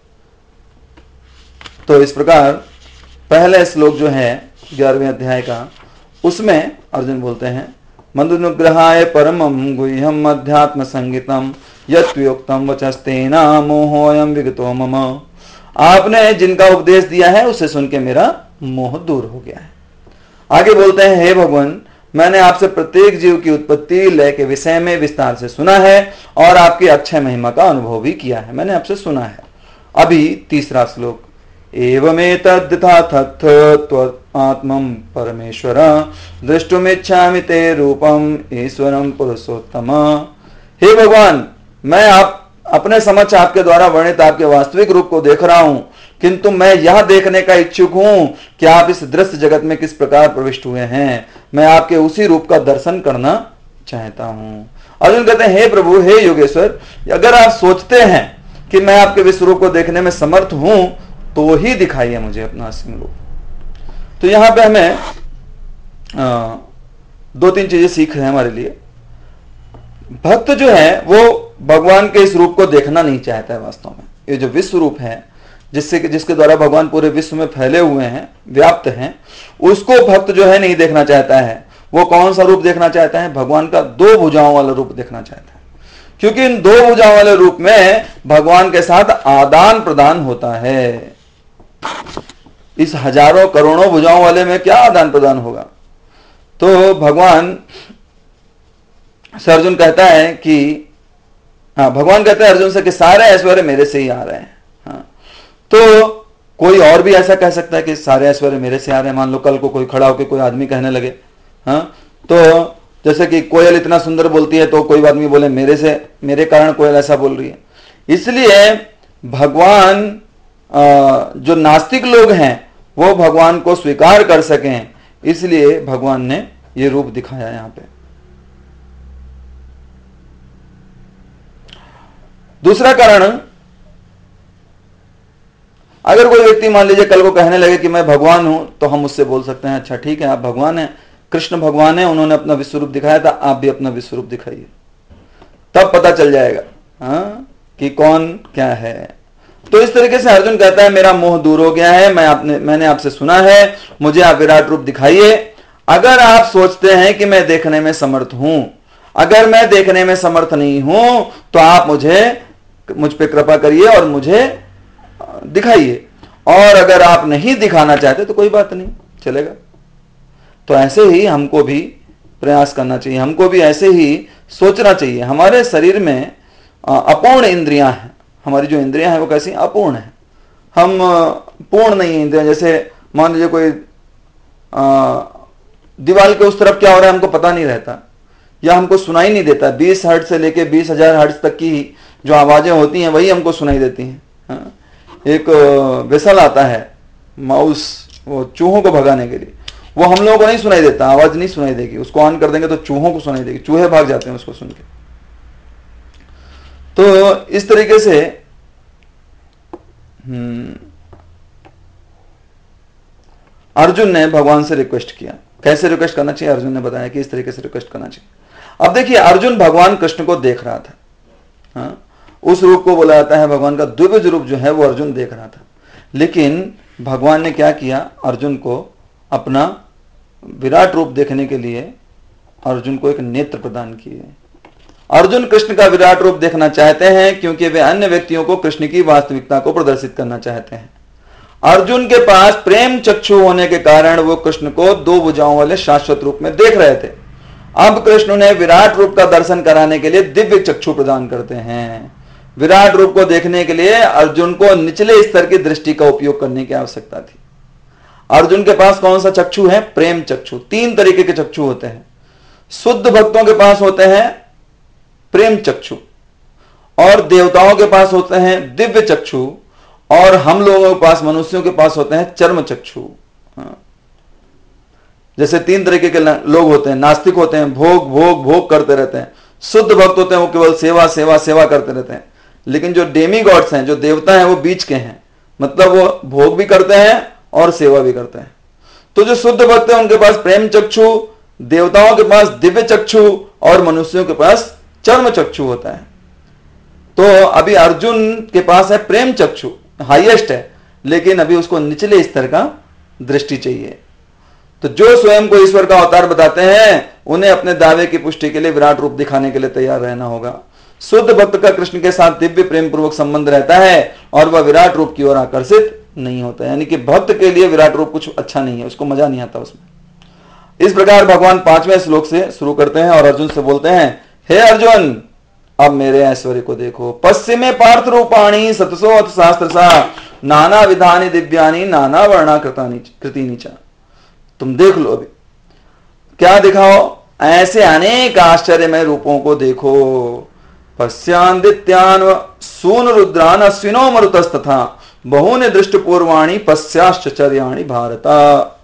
तो इस प्रकार पहले श्लोक जो है ग्यारहवें अध्याय का, उसमें अर्जुन बोलते हैं मन्दनुग्रहाय परमं गुह्यम अध्यात्म संगीतम यत्योक्तम वचस्तेना मोहोयम विगतो मम। आपने जिनका उपदेश दिया है उसे सुन के मेरा मोह दूर हो गया है। आगे बोलते हैं हे भगवान, मैंने आपसे प्रत्येक जीव की उत्पत्ति लय के विषय में विस्तार से सुना है और आपकी अक्षय महिमा का अनुभव भी किया है। मैंने आपसे सुना है। अभी तीसरा श्लोक एवमेतद्यथा तत्त्वात्मं परमेश्वर दृष्टुमिच्छामि ते रूपम ईश्वरम पुरुषोत्तम। हे भगवान, मैं आप अपने समक्ष आपके द्वारा वर्णित आपके वास्तविक रूप को देख रहा हूं, किंतु मैं यह देखने का इच्छुक हूं कि आप इस दृश्य जगत में किस प्रकार प्रविष्ट हुए हैं। मैं आपके उसी रूप का दर्शन करना चाहता हूं। अर्जुन कहते हैं हे प्रभु, हे योगेश्वर, अगर आप सोचते हैं कि मैं आपके विश्व रूप को देखने में समर्थ हूं तो ही दिखाइए मुझे अपना असली रूप। तो यहां पे हमें आ, दो तीन चीजें सीख रहे हैं हमारे लिए। भक्त जो है वो भगवान के इस रूप को देखना नहीं चाहता है। वास्तव में ये जो विश्व रूप है जिससे जिसके द्वारा भगवान पूरे विश्व में फैले हुए हैं, व्याप्त हैं, उसको भक्त जो है नहीं देखना चाहता है। वो कौन सा रूप देखना चाहता है? भगवान का दो भुजाओं वाला रूप देखना चाहता है, क्योंकि इन दो भुजाओं वाले रूप में भगवान के साथ आदान प्रदान होता है। इस हजारों करोड़ों भुजाओं वाले में क्या आदान प्रदान होगा? तो भगवान से अर्जुन कहता है कि हाँ भगवान कहता है अर्जुन से कि सारे ऐश्वर्य मेरे से ही आ रहे हैं। हाँ, तो कोई और भी ऐसा कह सकता है कि सारे ऐश्वर्य मेरे से आ रहे हैं। मान लो कल को कोई खड़ा होकर कोई आदमी कहने लगे, हाँ, तो जैसे कि कोयल इतना सुंदर बोलती है तो कोई आदमी बोले मेरे से मेरे कारण कोयल ऐसा बोल रही है। इसलिए भगवान जो नास्तिक लोग हैं वो भगवान को स्वीकार कर सकें, इसलिए भगवान ने ये रूप दिखाया यहां पे। दूसरा कारण, अगर कोई व्यक्ति मान लीजिए कल को कहने लगे कि मैं भगवान हूं, तो हम उससे बोल सकते हैं अच्छा ठीक है, आप भगवान हैं, कृष्ण भगवान है, उन्होंने अपना विश्व रूप दिखाया था, आप भी अपना विश्व रूप दिखाइए, तब पता चल जाएगा हाँ कि कौन क्या है। तो इस तरीके से अर्जुन कहता है मेरा मोह दूर हो गया है, मैं आपने मैंने आपसे सुना है, मुझे आप विराट रूप दिखाइए। अगर आप सोचते हैं कि मैं देखने में समर्थ हूं, अगर मैं देखने में समर्थ नहीं हूं, तो आप मुझे मुझ पे कृपा करिए और मुझे दिखाइए, और अगर आप नहीं दिखाना चाहते तो कोई बात नहीं, चलेगा। तो ऐसे ही हमको भी प्रयास करना चाहिए, हमको भी ऐसे ही सोचना चाहिए। हमारे शरीर में अपूर्ण इंद्रियां हैं, हमारी जो इंद्रियां हैं वो कैसी अपूर्ण है, हम पूर्ण नहीं है इंद्रियां। जैसे मान लीजिए कोई दीवार के उस तरफ क्या हो रहा है हमको पता नहीं रहता, या हमको सुनाई नहीं देता। बीस हर्ट्ज से लेके बीस हजार हर्ट्ज तक की जो आवाजें होती हैं वही हमको सुनाई देती हैं। हाँ? एक वेसल आता है माउस, वो चूहों को भगाने के लिए, वो हम लोगों को नहीं सुनाई देता, आवाज नहीं सुनाई देगी, उसको ऑन कर देंगे तो चूहों को सुनाई देगी, चूहे भाग जाते हैं उसको सुन के। तो इस तरीके से हम्म अर्जुन ने भगवान से रिक्वेस्ट किया। कैसे रिक्वेस्ट करना चाहिए अर्जुन ने बताया कि इस तरीके से रिक्वेस्ट करना चाहिए। अब देखिए, अर्जुन भगवान कृष्ण को देख रहा था। हाँ? उस रूप को बोला जाता है भगवान का द्विभुज रूप जो है वो अर्जुन देख रहा था। लेकिन भगवान ने क्या किया, अर्जुन को अपना विराट रूप देखने के लिए अर्जुन को एक नेत्र प्रदान किए। अर्जुन कृष्ण का विराट रूप देखना चाहते हैं क्योंकि वे अन्य व्यक्तियों को कृष्ण की वास्तविकता को प्रदर्शित करना चाहते हैं। अर्जुन के पास प्रेम चक्षु होने के कारण वो कृष्ण को दो भुजाओं वाले शाश्वत रूप में देख रहे थे। अब कृष्ण उन्हें विराट रूप का दर्शन कराने के लिए दिव्य चक्षु प्रदान करते हैं। विराट रूप को देखने के लिए अर्जुन को निचले स्तर की दृष्टि का उपयोग करने की आवश्यकता थी। अर्जुन के पास कौन सा चक्षु है? प्रेम चक्षु। तीन तरीके के चक्षु होते हैं। शुद्ध भक्तों के पास होते हैं प्रेम चक्षु, और देवताओं के पास होते हैं दिव्य चक्षु, और हम लोगों के पास, मनुष्यों के पास होते हैं चर्म चक्षु। हाँ। जैसे तीन तरीके के लोग होते हैं, नास्तिक होते हैं, भोग भोग भोग करते रहते हैं। शुद्ध भक्त होते हैं, वो केवल सेवा सेवा सेवा करते रहते हैं। लेकिन जो डेमी गॉड्स हैं, जो देवता हैं, वो बीच के हैं, मतलब वो भोग भी करते हैं और सेवा भी करते हैं। तो जो शुद्ध भक्त है उनके पास प्रेम चक्षु, देवताओं के पास दिव्य चक्षु, और मनुष्यों के पास चर्म चक्षु होता है। तो अभी अर्जुन के पास है प्रेम चक्षु, हाईएस्ट है, लेकिन अभी उसको निचले स्तर का दृष्टि चाहिए। तो जो स्वयं को ईश्वर का अवतार बताते हैं उन्हें अपने दावे की पुष्टि के लिए विराट रूप दिखाने के लिए तैयार रहना होगा। शुद्ध भक्त का कृष्ण के साथ दिव्य प्रेम पूर्वक संबंध रहता है और वह विराट रूप की ओर आकर्षित नहीं होता। यानी कि भक्त के लिए विराट रूप कुछ अच्छा नहीं है, उसको मजा नहीं आता उसमें। इस प्रकार भगवान पांचवें श्लोक से शुरू करते हैं और अर्जुन से बोलते हैं, हे अर्जुन, अब मेरे ऐश्वर्य को देखो। पश्चिमे पार्थ रूपाणी सतसो अथ शास्त्र सा नाना विधानी दिव्यानी नाना वर्णा कृति नीचा। तुम देख लो अभी क्या दिखाओ, ऐसे अनेक आश्चर्यमय रूपों को देखो। पश्यादित्यान सून रुद्रान अश्विनो मरुतस्तथा बहुने दृष्ट पूर्वाणी पश्चाश्चर्याणि भारता।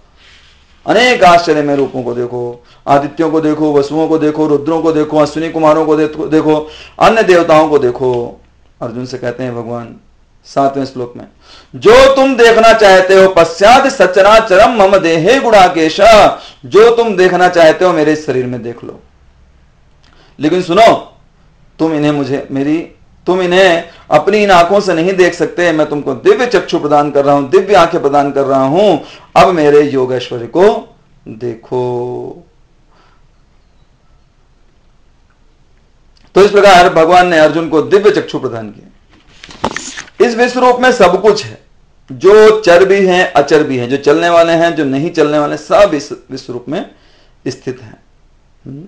अनेक आश्चर्यमय रूपों को देखो, आदित्यों को देखो, वसुओं को देखो, रुद्रों को देखो, अश्विनी कुमारों को देखो, अन्य देवताओं को देखो। अर्जुन से कहते हैं भगवान सातवें श्लोक में, जो तुम देखना चाहते हो पश्चात सचराचरम मम देहे गुणाकेश, जो तुम देखना चाहते हो मेरे शरीर में देख लो। लेकिन सुनो, तुम इन्हें मुझे मेरी तुम इन्हें अपनी इन आंखों से नहीं देख सकते। मैं तुमको दिव्य चक्षु प्रदान कर रहा हूं, दिव्य आंखें प्रदान कर रहा हूं। अब मेरे योगेश्वरी को देखो। तो इस प्रकार भगवान ने अर्जुन को दिव्य चक्षु प्रदान किया। इस विश्व रूप में सब कुछ है, जो चर भी है अचर भी है, जो चलने वाले हैं जो नहीं चलने वाले, सब इस विश्व रूप में स्थित है।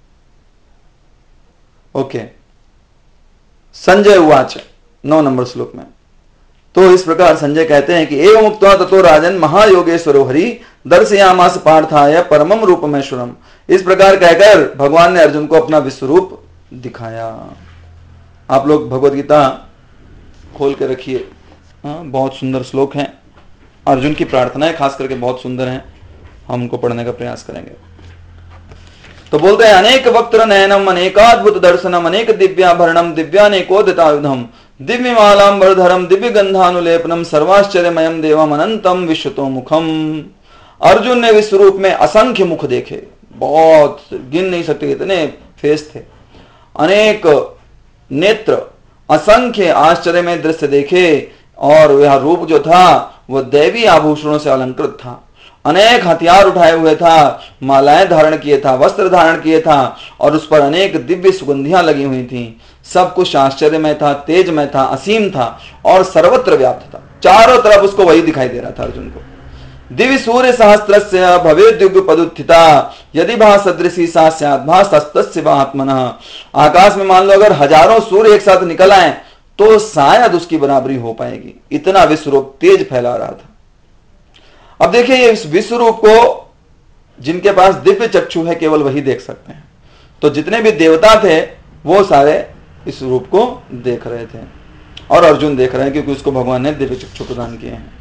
ओके, संजय उवाच नौ नंबर श्लोक में। तो इस प्रकार संजय कहते हैं कि एवं मुक्त्वा ततो राजन महायोगेश्वरो हरि दर्शयामास पार्थाय परमम रूपमेश्वरम। इस प्रकार कहकर भगवान ने अर्जुन को अपना विश्व रूप दिखाया। आप लोग भगवद गीता खोल के रखिए, बहुत सुंदर श्लोक हैं। अर्जुन की प्रार्थनाएं खास करके बहुत सुंदर हैं, हम उनको पढ़ने का प्रयास करेंगे। तो बोलते हैं, अनेक वक्त्र नयनम अनेकाद्भुत दर्शनम अनेक दिव्याभरणम दिव्यानेकोदितायुधम दिव्यमालांबरधरम दिव्य गंधानुलेपनम सर्वाश्चर्यमयम देवम अनंतम विश्वतो मुखम। अर्जुन ने विश्व रूप में असंख्य मुख देखे, बहुत गिन नहीं सकते इतने फेस थे, अनेक नेत्र, असंख्य आश्चर्य में दृश्य देखे, और यह रूप जो था वह दैवी आभूषणों से अलंकृत था। अनेक हथियार उठाए हुए था, मालाएं धारण किए था, वस्त्र धारण किए था और उस पर अनेक दिव्य सुगंधियां लगी हुई थी। सब कुछ आश्चर्यमय था, तेजमय था, असीम था और सर्वत्र व्याप्त था। चारों तरफ उसको वही दिखाई दे रहा था अर्जुन को। दिव्य सूर्य सहस्त्रस्य भवेद्युग पदुत्थिता यदि भा सदृशी सा स्यात् भा सस्तस्य वा आत्मनः। आकाश में मान लो अगर हजारों सूर्य एक साथ निकल आए तो शायद उसकी बराबरी हो पाएगी, इतना विश्वरूप तेज फैला रहा था। अब देखिए, ये इस विश्वरूप को जिनके पास दिव्य चक्षु है केवल वही देख सकते हैं। तो जितने भी देवता थे वो सारे इस रूप को देख रहे थे और अर्जुन देख रहे हैं क्योंकि उसको भगवान ने दिव्य चक्षु प्रदान किए हैं।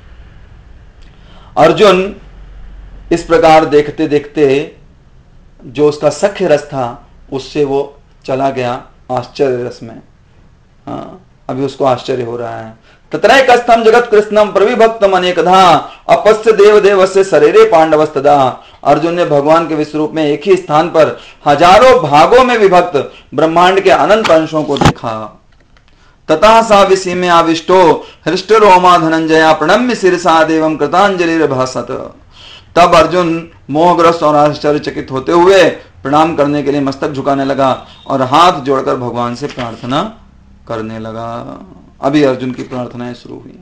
अर्जुन इस प्रकार देखते देखते जो उसका सख्य रस था उससे वो चला गया आश्चर्य रस में। हाँ, अभी उसको आश्चर्य हो रहा है। तत्रैकस्थं जगत कृष्णम प्रविभक्तम अनेकधा अपस्य देव देवस्य शरीरे पांडवस्तदा। अर्जुन ने भगवान के विश्वरूप में एक ही स्थान पर हजारों भागों में विभक्त ब्रह्मांड के अनंत अंशों को देखा। तथा सा विषि में आविष्टो हृष्ट रोमा धनंजया प्रणम्य शिरसा देवम कृतांजलि भासत। तब अर्जुन मोहग्रस्त और आश्चर्यचकित होते हुए प्रणाम करने के लिए मस्तक झुकाने लगा और हाथ जोड़कर भगवान से प्रार्थना करने लगा। अभी अर्जुन की प्रार्थनाएं शुरू हुई।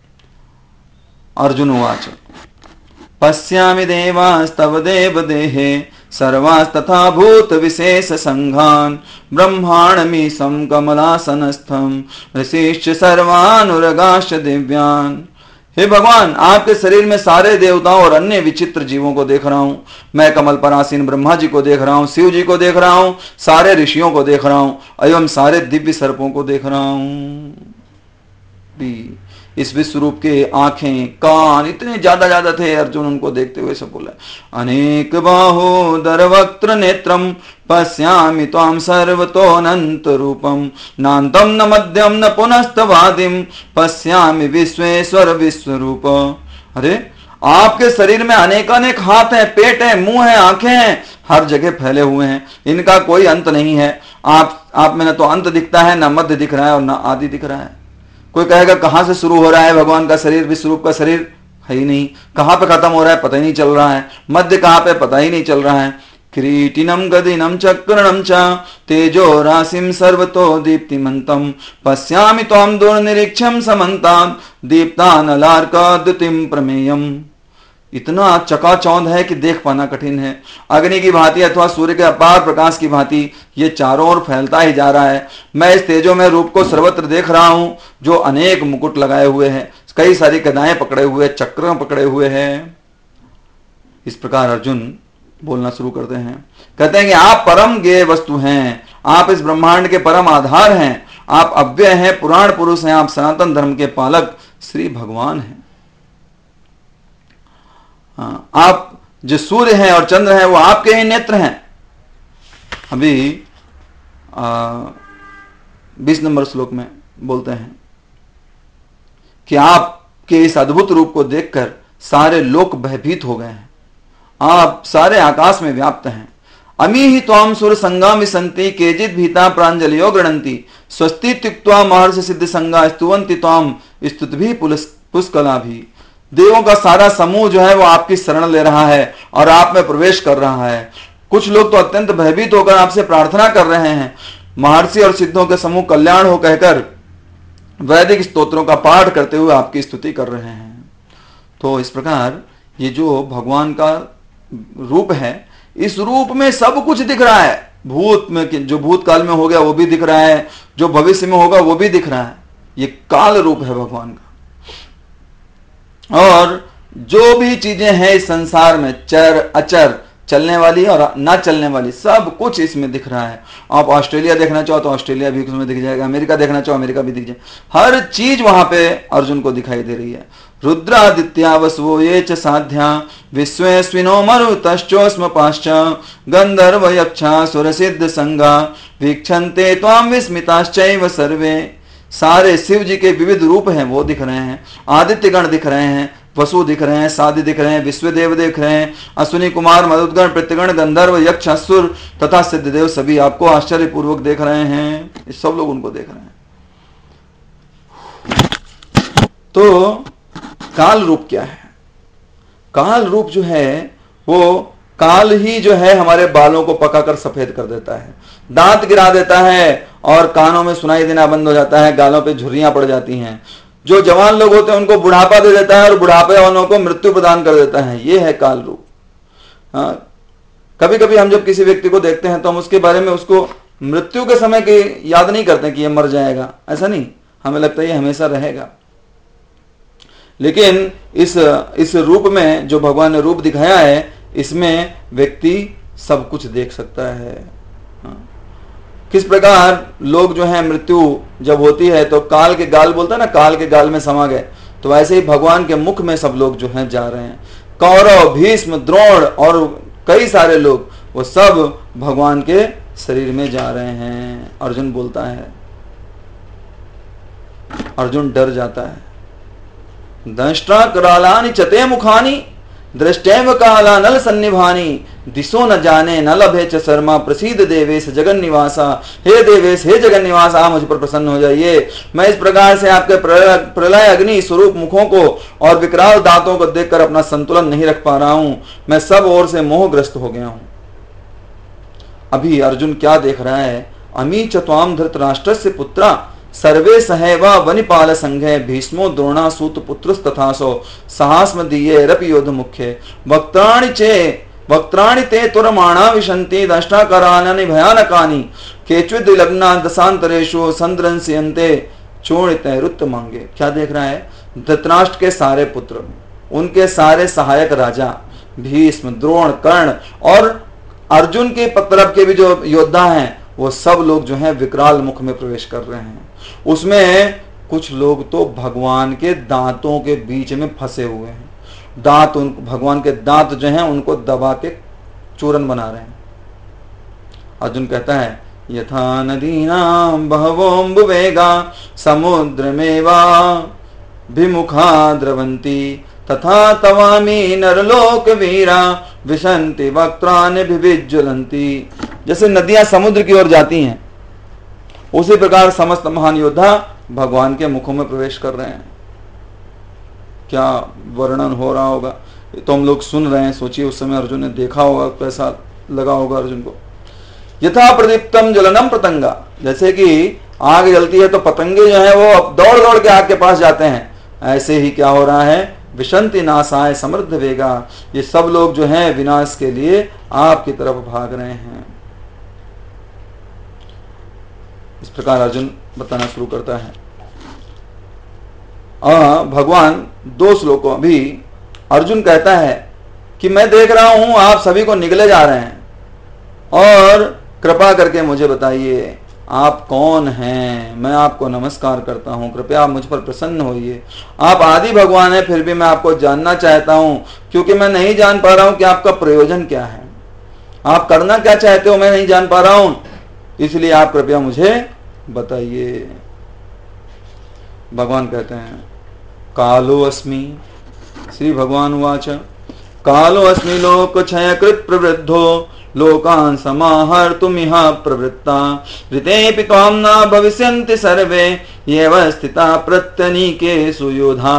अर्जुन उवाच पश्यामि देवास्तव देव देहे सर्वास्तथा भूत विशेष संघान ब्रह्माणमीशं कमलासनस्थं ऋषिश्च सर्वानुरगाश्च दिव्यान। हे भगवान, आपके शरीर में सारे देवताओं और अन्य विचित्र जीवों को देख रहा हूं। मैं कमल पर आसीन ब्रह्मा जी को देख रहा हूं, शिव जी को देख रहा हूं, सारे ऋषियों को देख रहा हूं एवं सारे दिव्य सर्पों को देख रहा हूं। भी इस विश्वरूप के आंखें कान इतने ज्यादा ज्यादा थे। अर्जुन उनको देखते हुए सब बोला अनेक बाहोदर वक्त्र नेत्रम पश्यामि त्वां सर्वतोऽनंत रूपम नान्तं न मध्यम न पुनस्तवादिम पश्यामि विश्वेश्वर विश्वरूप। अरे, आपके शरीर में अनेक अनेक हाथ हैं, पेट है, मुंह है, आंखें हैं, हर जगह फैले हुए हैं, इनका कोई अंत नहीं है। आप आप में न तो अंत दिखता है, न मध्य दिख रहा है और न आदि दिख रहा है। कोई कहेगा कहां से शुरू हो रहा है भगवान का शरीर, विश्वरूप का शरीर है ही नहीं। कहां पे खत्म हो रहा है पता ही नहीं चल रहा है, मध्य कहां पे पता ही नहीं चल रहा है। किरीटिनम गदिनम चक्रणम च तेजो राशिम सर्वतो दीप्तिमंतम पश्यामि त्वां दुर्निरीक्षं समन्तात् दीप्तानलार्कद्युतिं प्रमेयम्। इतना चकाचौंध है कि देख पाना कठिन है। अग्नि की भांति अथवा सूर्य के अपार प्रकाश की भांति ये चारों ओर फैलता ही जा रहा है। मैं इस तेजो में रूप को सर्वत्र देख रहा हूं जो अनेक मुकुट लगाए हुए हैं, कई सारी गदाएं पकड़े हुए, चक्र पकड़े हुए हैं। इस प्रकार अर्जुन बोलना शुरू करते हैं। कहते हैं कि आप परम गेय वस्तु हैं, आप इस ब्रह्मांड के परम आधार हैं, आप अव्यय हैं, पुराण पुरुष हैं, आप सनातन धर्म के पालक श्री भगवान हैं। आप जो सूर्य हैं और चंद्र हैं वो आपके ही नेत्र हैं। अभी बीस नंबर श्लोक में बोलते हैं कि आपके इस अद्भुत रूप को देखकर सारे लोक भयभीत हो गए हैं, आप सारे आकाश में व्याप्त हैं। अमी ही त्वाम सुर संगामि संति केजित भीता प्रांजलियो गणंती स्वस्ति त्युक्त्वा महर्षि सिद्ध संगा स्तुवंति त्वाम स्तुतिभिः पुष्कलाभिः। देवों का सारा समूह जो है वो आपकी शरण ले रहा है और आप में प्रवेश कर रहा है। कुछ लोग तो अत्यंत भयभीत होकर आपसे प्रार्थना कर रहे हैं। महर्षि और सिद्धों के समूह कल्याण हो कहकर वैदिक स्तोत्रों का पाठ करते हुए आपकी स्तुति कर रहे हैं। तो इस प्रकार ये जो भगवान का रूप है, इस रूप में सब कुछ दिख रहा है। भूत में जो भूतकाल में हो गया वो भी दिख रहा है, जो भविष्य में होगा वो भी दिख रहा है। ये काल रूप है भगवान का। और जो भी चीजें हैं इस संसार में, चर अचर, चलने वाली और ना चलने वाली, सब कुछ इसमें दिख रहा है। आप ऑस्ट्रेलिया देखना चाहो तो ऑस्ट्रेलिया भी उसमें दिख जाएगा, अमेरिका देखना चाहो अमेरिका भी दिख जाएगा। हर चीज वहां पे अर्जुन को दिखाई दे रही है। रुद्रादित्या वसवो ये च साध्या विश्वेस्विनो मरुतश्चोस्म पाश्च गंधर्व यक्षा सुरसिद्ध संगा वीक्षन्ते त्वां विस्मिताश्चैव सर्वे। सारे शिव जी के विविध रूप हैं वो दिख रहे हैं, आदित्य गण दिख रहे हैं, वसु दिख रहे हैं, साधि दिख रहे हैं, विश्वदेव दिख रहे हैं, अश्विनी कुमार, मरुदगण, पृथ्वीगण, गंधर्व, यक्ष, असुर तथा सिद्धदेव सभी आपको आश्चर्यपूर्वक देख रहे हैं। इस सब लोग उनको देख रहे हैं। तो काल रूप क्या है? काल रूप जो है वो काल ही जो है हमारे बालों को पकाकर सफेद कर देता है, दांत गिरा देता है और कानों में सुनाई देना बंद हो जाता है, गालों पे झुर्रियां पड़ जाती हैं। जो जवान लोग होते हैं उनको बुढ़ापा दे देता है और बुढ़ापे वालों को मृत्यु प्रदान कर देता है। ये है काल रूप। हाँ, कभी कभी हम जब किसी व्यक्ति को देखते हैं तो हम उसके बारे में उसको मृत्यु के समय की याद नहीं करते कि ये मर जाएगा, ऐसा नहीं, हमें लगता है ये हमेशा रहेगा। लेकिन इस इस रूप में जो भगवान ने रूप दिखाया है, इसमें व्यक्ति सब कुछ देख सकता है। हाँ। किस प्रकार लोग जो है मृत्यु जब होती है तो काल के गाल बोलता है ना, काल के गाल में समा गए, तो वैसे ही भगवान के मुख में सब लोग जो हैं जा रहे हैं। कौरव, भीष्म, द्रोण और कई सारे लोग वो सब भगवान के शरीर में जा रहे हैं। अर्जुन बोलता है, अर्जुन डर जाता है। दंष्ट्रा करालानि चते मुखानि दृष्टेव काला नल सन्निभानी दिशो न जाने न लभे च शर्मा प्रसीद देवेश जगन निवासा। हे देवेश, हे जगन निवास, आप मुझ पर प्रसन्न हो जाइए। मैं इस प्रकार से आपके प्रलय अग्नि स्वरूप मुखों को और विकराल दांतों को देखकर अपना संतुलन नहीं रख पा रहा हूं, मैं सब ओर से मोहग्रस्त हो गया हूं। अभी अर्जुन क्या देख रहा है? अमी चत्वाम धृतराष्ट्रस्य पुत्रा सर्वे सहैवा वनिपाल संघे भीष्मो द्रोणा सूत पुत्रस्तथासो साहस्म दिये रपि योध मुख्य वक्त्राणि चे वक्त्राणि ते तुरमाणा विशन्ति दष्टाकरानि भयानकानि केचिद् लग्ना दशांतरेषु संद्रंस्यन्ते चूर्णिते रुत्तमांगे। क्या देख रहा है? धृतराष्ट्र के सारे पुत्र, उनके सारे सहायक राजा भीष्म, द्रोण, कर्ण और अर्जुन के तरफ के भी जो योद्धा हैं वो सब लोग जो हैं विकराल मुख में प्रवेश कर रहे हैं। उसमें कुछ लोग तो भगवान के दांतों के बीच में फंसे हुए हैं, दांत उन भगवान के दांत जो हैं उनको दबा के चूरन बना रहे हैं। अर्जुन कहता है, यथा नदीनां बहवोऽम्बुवेगा समुद्रमेवा विमुखा द्रवन्ति तथा तवामी नरलोक वीरा विशन्ति वक्त्राणि विविज्वलन्ति। जैसे नदियां समुद्र की ओर जाती हैं, उसी प्रकार समस्त महान योद्धा भगवान के मुखों में प्रवेश कर रहे हैं। क्या वर्णन हो रहा होगा, तो हम लोग सुन रहे हैं। सोचिए उस समय अर्जुन ने देखा होगा, कैसा लगा होगा अर्जुन को। यथा प्रदीप्तम ज्वलनम पतंगा, जैसे कि आग जलती है तो पतंगे जो है वो दौड़ दौड़ के आग के पास जाते हैं, ऐसे ही क्या हो रहा है? विशंति नाशाय समृद्ध वेगा, ये सब लोग जो हैं विनाश के लिए आपकी तरफ भाग रहे हैं। इस प्रकार अर्जुन बताना शुरू करता है। आ, भगवान दो श्लोकों अभी अर्जुन कहता है कि मैं देख रहा हूं आप सभी को निगले जा रहे हैं और कृपा करके मुझे बताइए आप कौन हैं? मैं आपको नमस्कार करता हूं, कृपया आप मुझ पर प्रसन्न होइए। आप आदि भगवान हैं, फिर भी मैं आपको जानना चाहता हूं, क्योंकि मैं नहीं जान पा रहा हूं कि आपका प्रयोजन क्या है, आप करना क्या चाहते हो, मैं नहीं जान पा रहा हूं, इसलिए आप कृपया मुझे बताइए। भगवान कहते हैं, कालो अस्मि, श्री भगवान उवाच, कालो अस्मि लोक क्षय कृत प्रवृद्धो लोकान् समाहर्तुमिह प्रवृत्ता ऋतेऽपि त्वां न भविष्यन्ति सर्वे येव स्थिता प्रत्यनीकेषु योधा।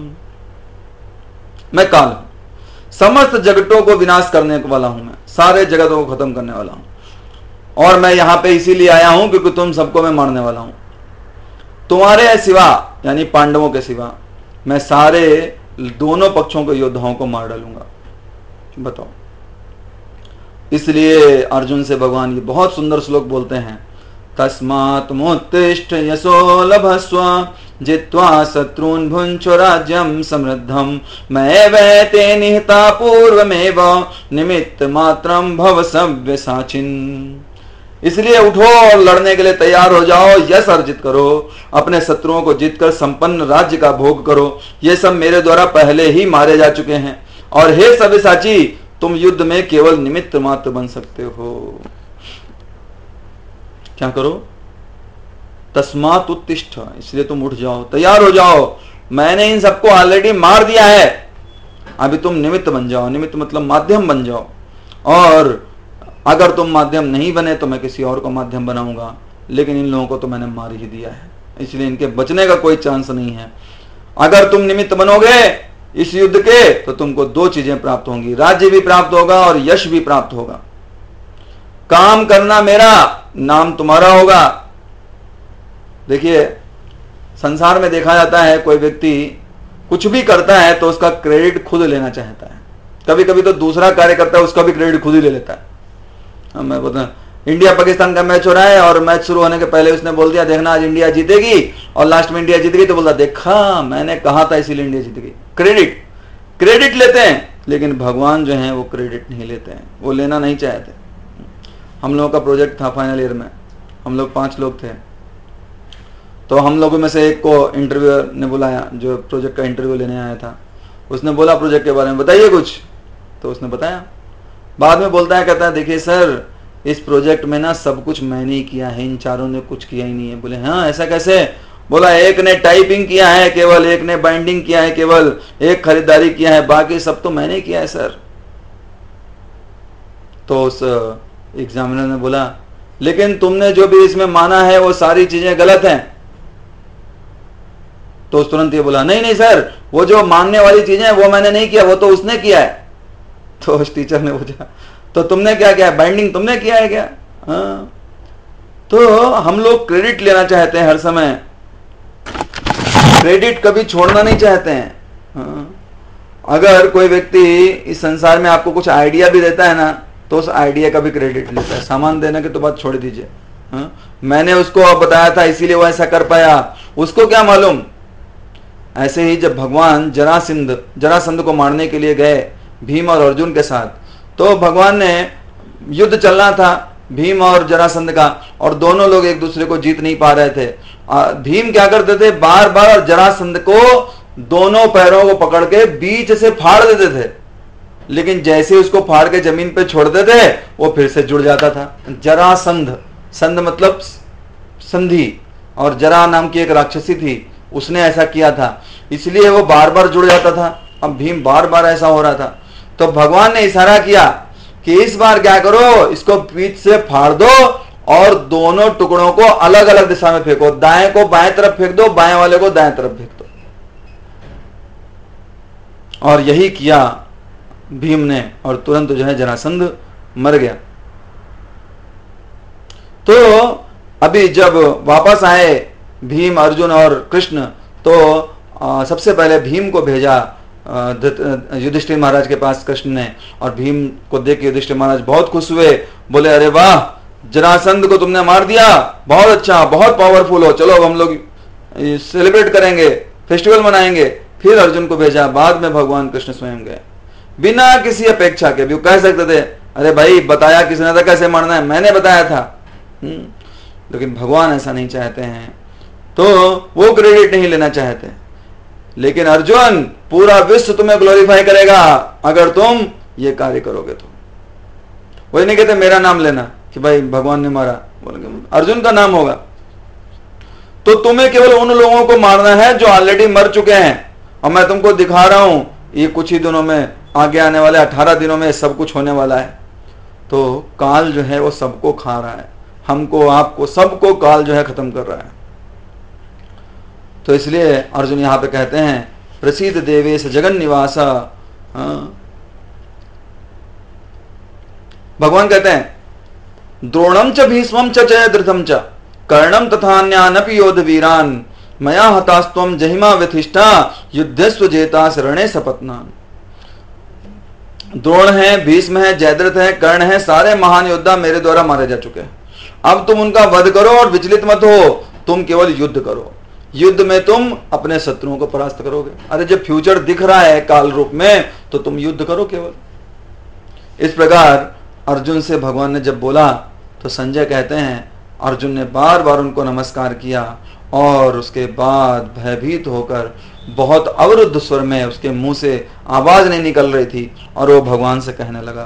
मैं काल हूं, समस्त जगतों को विनाश करने वाला हूं, मैं सारे जगतों को खत्म करने वाला हूं और मैं यहां पे इसीलिए आया हूं क्योंकि तुम सबको मैं मारने वाला हूं। तुम्हारे सिवा यानी पांडवों के सिवा मैं सारे दोनों पक्षों के योद्धाओं को मार डालूंगा। बताओ, इसलिए अर्जुन से भगवान ये बहुत सुंदर श्लोक बोलते हैं, तस्मात् मोत्तिष्ठ यशो लभस्व जित्वा शत्रून् भुञ्च राज्यं समृद्धं मयैवैते निहता पूर्वमेव निमित्त मात्रं भव सव्यसाचिन्। इसलिए उठो और लड़ने के लिए तैयार हो जाओ, यश अर्जित करो, अपने शत्रुओं को जीतकर संपन्न राज्य का भोग करो। ये सब मेरे द्वारा पहले ही मारे जा चुके हैं और हे सव्यसाची, तुम युद्ध में केवल निमित्त मात्र बन सकते हो। क्या करो? तस्मात् उत्तिष्ठ, इसलिए तुम उठ जाओ, तैयार हो जाओ। मैंने इन सबको ऑलरेडी मार दिया है, अभी तुम निमित्त बन जाओ। निमित्त मतलब माध्यम बन जाओ, और अगर तुम माध्यम नहीं बने तो मैं किसी और को माध्यम बनाऊंगा, लेकिन इन लोगों को तो मैंने मार ही दिया है, इसलिए इनके बचने का कोई चांस नहीं है। अगर तुम निमित्त बनोगे इस युद्ध के, तो तुमको दो चीजें प्राप्त होंगी, राज्य भी प्राप्त होगा और यश भी प्राप्त होगा। काम करना मेरा, नाम तुम्हारा होगा। देखिए संसार में देखा जाता है, कोई व्यक्ति कुछ भी करता है तो उसका क्रेडिट खुद लेना चाहता है, कभी कभी तो दूसरा कार्य करता है उसका भी क्रेडिट खुद ही ले लेता है। मैं बोलता इंडिया पाकिस्तान का मैच हो रहा है और मैच शुरू होने के पहले उसने बोल दिया देखना आज इंडिया जीतेगी, और लास्ट में इंडिया जीत गई तो बोलता देखा मैंने कहा था इसीलिए इंडिया जीत गई। क्रेडिट क्रेडिट लेते हैं, लेकिन भगवान जो है वो क्रेडिट नहीं लेते हैं, वो लेना नहीं चाहते। हम लोगों का प्रोजेक्ट था फाइनल ईयर में, हम लोग पांच लोग थे, तो हम लोगों में से एक को इंटरव्यूअर ने बुलाया जो प्रोजेक्ट का इंटरव्यू लेने आया था। उसने बोला प्रोजेक्ट के बारे में बताइए कुछ, तो उसने बताया। बाद में बोलता है, कहता है देखिए सर इस प्रोजेक्ट में ना सब कुछ मैंने ही किया है, इन चारों ने कुछ किया ही नहीं है। बोले हाँ ऐसा कैसे? बोला एक ने टाइपिंग किया है केवल, एक ने बाइंडिंग किया है केवल, एक खरीदारी किया है, बाकी सब तो मैंने किया है सर। तो उस एग्जामिनर ने बोला लेकिन तुमने जो भी इसमें माना है वो सारी चीजें गलत हैं। तो उस तुरंत ये बोला नहीं नहीं सर वो जो मानने वाली चीजें हैं वो मैंने नहीं किया, वो तो उसने किया है। तो उस टीचर ने पूछा तो तुमने क्या किया? बाइंडिंग तुमने किया है क्या? हाँ। तो हम लोग क्रेडिट लेना चाहते हैं हर समय, क्रेडिट कभी छोड़ना नहीं चाहते हैं। हाँ। अगर कोई व्यक्ति इस संसार में आपको कुछ आइडिया भी देता है ना तो उस आइडिया का भी क्रेडिट लेता है, सामान देने की तो बात छोड़ दीजिए। हाँ। मैंने उसको अब बताया था इसीलिए वो ऐसा कर पाया, उसको क्या मालूम। ऐसे ही जब भगवान जरासंध जरासंध को मारने के लिए गए भीम और अर्जुन के साथ, तो भगवान ने युद्ध चलना था भीम और जरासंध का, और दोनों लोग एक दूसरे को जीत नहीं पा रहे थे। भीम क्या करते थे बार बार जरासंध को दोनों पैरों को पकड़ के बीच से फाड़ देते थे, लेकिन जैसे उसको फाड़ के जमीन पे छोड़ते थे वो फिर से जुड़ जाता था। जरासंध, संध मतलब संधि, और जरा नाम की एक राक्षसी थी उसने ऐसा किया था, इसलिए वो बार बार जुड़ जाता था। अब भीम बार बार ऐसा हो रहा था, तो भगवान ने इशारा किया कि इस बार क्या करो, इसको बीच से फाड़ दो और दोनों टुकड़ों को अलग अलग दिशा में फेंको, दाएं को बाएं तरफ फेंक दो, बाएं वाले को दाएं तरफ फेंक दो। और यही किया भीम ने, और तुरंत जो है जरासंध मर गया। तो अभी जब वापस आए भीम, अर्जुन और कृष्ण, तो आ, सबसे पहले भीम को भेजा युधिष्ठिर महाराज के पास कृष्ण ने, और भीम को देख के युधिष्ठिर महाराज बहुत खुश हुए, बोले अरे वाह जरासंध को तुमने मार दिया, बहुत अच्छा, बहुत पावरफुल हो, चलो अब हम लोग सेलिब्रेट करेंगे, फेस्टिवल मनाएंगे। फिर अर्जुन को भेजा, बाद में भगवान कृष्ण स्वयं गए बिना किसी अपेक्षा के भी। वो कह सकते थे अरे भाई बताया किसने था कैसे मारना है, मैंने बताया था, लेकिन भगवान ऐसा नहीं चाहते हैं, तो वो क्रेडिट नहीं लेना चाहते। लेकिन अर्जुन पूरा विश्व तुम्हें ग्लोरीफाई करेगा अगर तुम ये कार्य करोगे तो। वही नहीं कहते मेरा नाम लेना कि भाई भगवान ने मारा, अर्जुन का नाम होगा। तो तुम्हें केवल उन लोगों को मारना है जो ऑलरेडी मर चुके हैं, और मैं तुमको दिखा रहा हूं ये कुछ ही दिनों में, आगे आने वाले अठारह दिनों में सब कुछ होने वाला है। तो काल जो है वो सबको खा रहा है, हमको आपको सबको काल जो है खत्म कर रहा है। तो इसलिए अर्जुन यहां पे कहते हैं प्रसीद देवेश जगन निवास। भगवान कहते हैं द्रोणम च भीष्मम च जयद्रथम च कर्णम तथान्यानपि योध वीरान मया हतास्त्वम जहिमा व्यथिष्ठा युद्धस्व जेतास रणे सपत्नान। द्रोण है, भीष्म है, जयद्रथ है, कर्ण है, सारे महान योद्धा मेरे द्वारा मारे जा चुके हैं। अब तुम उनका वध करो और विचलित मत हो, तुम केवल युद्ध करो, युद्ध में तुम अपने शत्रुओं को परास्त करोगे। अरे जब फ्यूचर दिख रहा है काल रूप में तो तुम युद्ध करो केवल। इस प्रकार अर्जुन से भगवान ने जब बोला तो संजय कहते हैं अर्जुन ने बार बार उनको नमस्कार किया, और उसके बाद भयभीत होकर बहुत अवरुद्ध स्वर में, उसके मुंह से आवाज नहीं निकल रही थी, और वो भगवान से कहने लगा,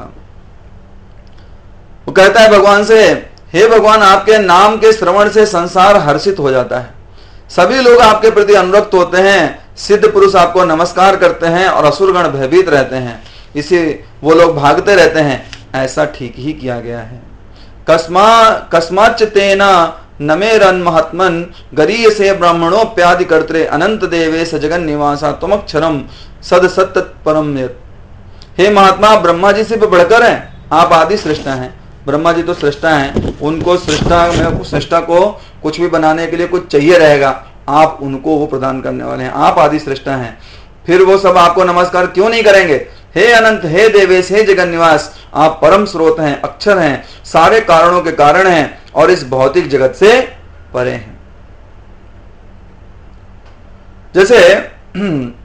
वो कहता है भगवान से, हे भगवान आपके नाम के श्रवण से संसार हर्षित हो जाता है, सभी लोग आपके प्रति अनुरक्त होते हैं, सिद्ध पुरुष आपको नमस्कार करते हैं और असुरगण भयभीत रहते हैं, इसे वो लोग भागते रहते हैं। ऐसा ठीक ही किया गया है। कस्मा कस्माच तेना नमेरन महात्मन गरीय से ब्राह्मणोप्यादि कर्त्रे अनंत देवे स जगन निवासा तुमक्षरम सद सत्य परम यत्। हे महात्मा, ब्रह्मा जी से भी बढ़कर हैं, आप आदि सृष्टा हैं। ब्रह्मा जी तो सृष्टा हैं, उनको सृष्टा में सृष्टा को कुछ भी बनाने के लिए कुछ चाहिए रहेगा, आप उनको वो प्रदान करने वाले हैं, आप आदि सृष्टा हैं। फिर वो सब आपको नमस्कार क्यों नहीं करेंगे? हे अनंत, हे देवेश, हे जगन निवास, आप परम स्रोत हैं, अक्षर हैं, सारे कारणों के कारण हैं और इस भौतिक जगत से परे हैं। जैसे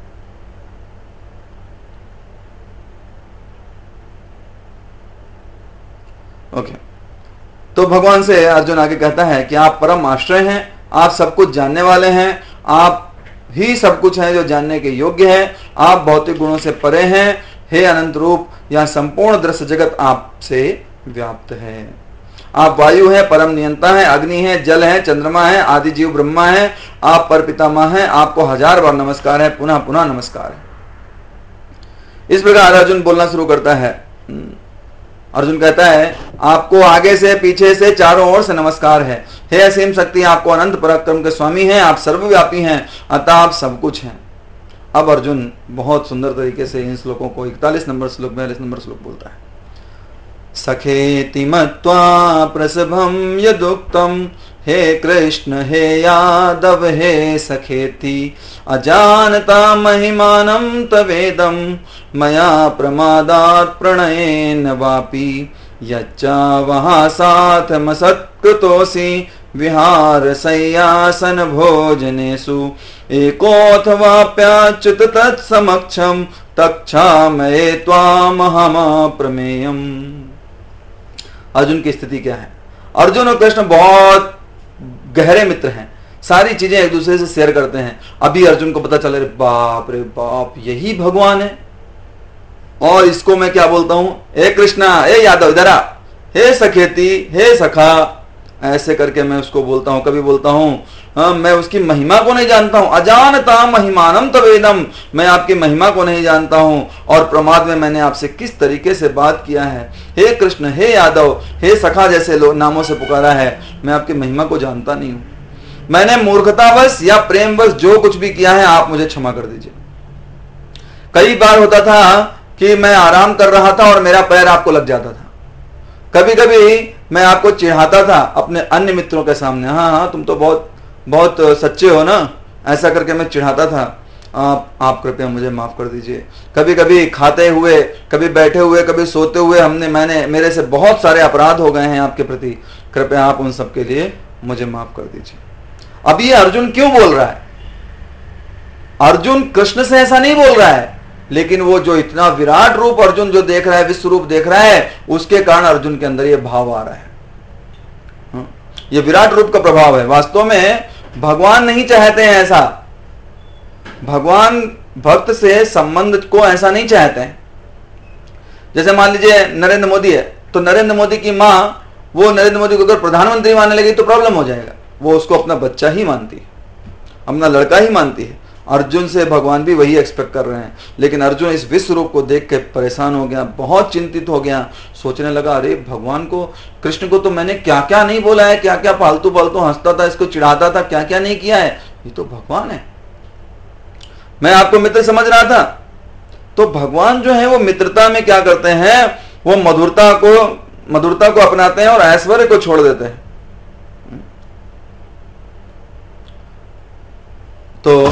ओके okay. तो भगवान से अर्जुन आगे कहता है कि आप परम आश्रय हैं, आप सब कुछ जानने वाले हैं, आप ही सब कुछ हैं जो जानने के योग्य है, आप भौतिक गुणों से परे हैं। हे अनंत रूप, यह संपूर्ण दृश्य जगत आपसे व्याप्त है। आप वायु हैं, परम नियंता हैं, अग्नि है, जल है, चंद्रमा है, आदि जीव ब्रह्मा है, आप पर पितामह हैं, आपको हजार बार नमस्कार है, पुनः पुनः नमस्कार है। इस प्रकार अर्जुन बोलना शुरू करता है। अर्जुन कहता है, आपको आगे से पीछे से चारों ओर से नमस्कार है। हे असीम शक्ति, आपको अनंत पराक्रम के स्वामी हैं, आप सर्वव्यापी हैं, अतः आप सब कुछ हैं। अब अर्जुन बहुत सुंदर तरीके से इन श्लोकों को इकतालीस नंबर श्लोक बयालीस नंबर श्लोक बोलता है। सखेति मत्वा प्रसभम यदुक्तम, हे कृष्ण हे यादव हे सखेति, अजानता महिमानं तवेदं, मया प्रमादात् प्रणयेन वापि, यच्चा वहासाथमसत्कृतोऽसि, विहार शय्यासन भोजनेषु, एकोऽथवाप्याच्युत तत्समक्षं, तक्षामये त्वामहमप्रमेयम्। अर्जुन की स्थिति क्या है? अर्जुन और कृष्ण बहुत गहरे मित्र हैं, सारी चीजें एक दूसरे से शेयर करते हैं। अभी अर्जुन को पता चला, रे बाप रे बाप, यही भगवान है। और इसको मैं क्या बोलता हूं? हे कृष्णा, हे यादव इधर आ, हे सखेती, हे सखा, ऐसे करके मैं उसको बोलता हूं। कभी बोलता हूं हाँ, मैं उसकी महिमा को नहीं जानता हूं, अजानता महिमानम तवेदम, मैं आपकी महिमा को नहीं जानता हूं और प्रमाद में मैंने आपसे किस तरीके से बात किया है। हे कृष्ण, हे यादव, हे सखा जैसे लोग नामों से पुकारा है, मैं आपकी महिमा को जानता नहीं हूं। मैंने मूर्खतावश या प्रेमवश जो कुछ भी किया है, आप मुझे क्षमा कर दीजिए। कई बार होता था कि मैं आराम कर रहा था और मेरा पैर आपको लग जाता था। कभी कभी मैं आपको चिढ़ाता था अपने अन्य मित्रों के सामने, हाँ हाँ तुम तो बहुत बहुत सच्चे हो ना, ऐसा करके मैं चिढ़ाता था। आप आप कृपया मुझे माफ कर दीजिए। कभी कभी खाते हुए, कभी बैठे हुए, कभी सोते हुए हमने मैंने मेरे से बहुत सारे अपराध हो गए हैं आपके प्रति, कृपया आप उन सब के लिए मुझे माफ कर दीजिए। अब ये अर्जुन क्यों बोल रहा है? अर्जुन कृष्ण से ऐसा नहीं बोल रहा है, लेकिन वो जो इतना विराट रूप अर्जुन जो देख रहा है, विश्व रूप देख रहा है, उसके कारण अर्जुन के अंदर ये भाव आ रहा है। ये विराट रूप का प्रभाव है। वास्तव में भगवान नहीं चाहते हैं ऐसा, भगवान भक्त से संबंध को ऐसा नहीं चाहते हैं। जैसे मान लीजिए नरेंद्र मोदी है, तो नरेंद्र मोदी की मां वो नरेंद्र मोदी को अगर प्रधानमंत्री मानने लगी तो प्रॉब्लम हो जाएगा। वो उसको अपना बच्चा ही मानती है, अपना लड़का ही मानती है। अर्जुन से भगवान भी वही एक्सपेक्ट कर रहे हैं, लेकिन अर्जुन इस विश्व रूप को देख के परेशान हो गया, बहुत चिंतित हो गया, सोचने लगा, अरे भगवान को, कृष्ण को तो मैंने क्या क्या नहीं बोला है, क्या क्या फालतू फालतू हंसता था, इसको चिढ़ाता था, क्या क्या नहीं किया है, ये तो भगवान है। मैं आपको मित्र समझ रहा था। तो भगवान जो है वो मित्रता में क्या करते हैं, वो मधुरता को मधुरता को अपनाते हैं और ऐश्वर्य को छोड़ देते हैं। तो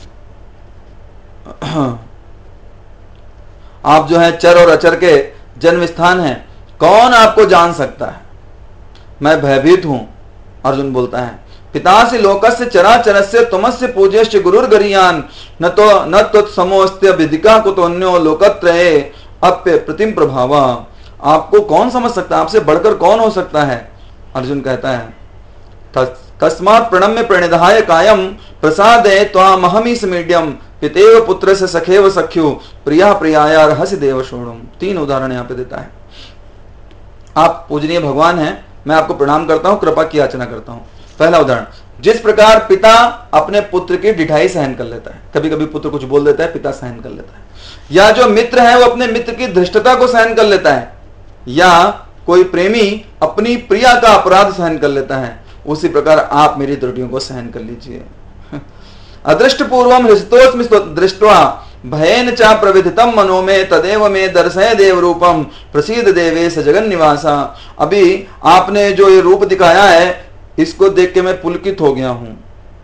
आप जो है चर और अचर के जन्म स्थान हैं, कौन आपको जान सकता है? मैं भयभीत हूं, अर्जुन बोलता है। पितासि लोकस्य चराचरस्य तुमस्य पूज्यश्च गुरुर्गरीयान, न तो न तत्समोऽस्त्य विदिका कुतोऽन्यो लोकत्रये अप्य प्रतिम प्रभावा। आपको कौन समझ सकता है? आपसे बढ़कर कौन हो सकता है? अर्जुन कहता है, तस्मात् प्रणम्य प्रणिधाय कायम प्रसादे त्वामहमि समीड्यम, पितेव पुत्र से सखेव सख्यु, प्रिया प्रियाया रहस्य देव शोणुम। तीन उदाहरण यहाँ पे देता है। आप पूजनीय भगवान हैं, मैं आपको प्रणाम करता हूं, कृपा की याचना करता हूं। पहला उदाहरण, जिस प्रकार पिता अपने पुत्र की ढिठाई सहन कर लेता है, कभी कभी पुत्र कुछ बोल देता है, पिता सहन कर लेता है। या जो मित्र है वो अपने मित्र की धृष्टता को सहन कर लेता है, या कोई प्रेमी अपनी प्रिया का अपराध सहन कर लेता है। उसी प्रकार आप मेरी त्रुटियों को सहन कर लीजिए। अदृष्ट पूर्वम हृष्टोस्मि दृष्ट्वा भयेन चा प्रविधितम मनो में तदेव में दर्शय देव रूपम प्रसीद देवेश जगन निवासा। अभी आपने जो ये रूप दिखाया है इसको देख के मैं पुलकित हो गया हूं,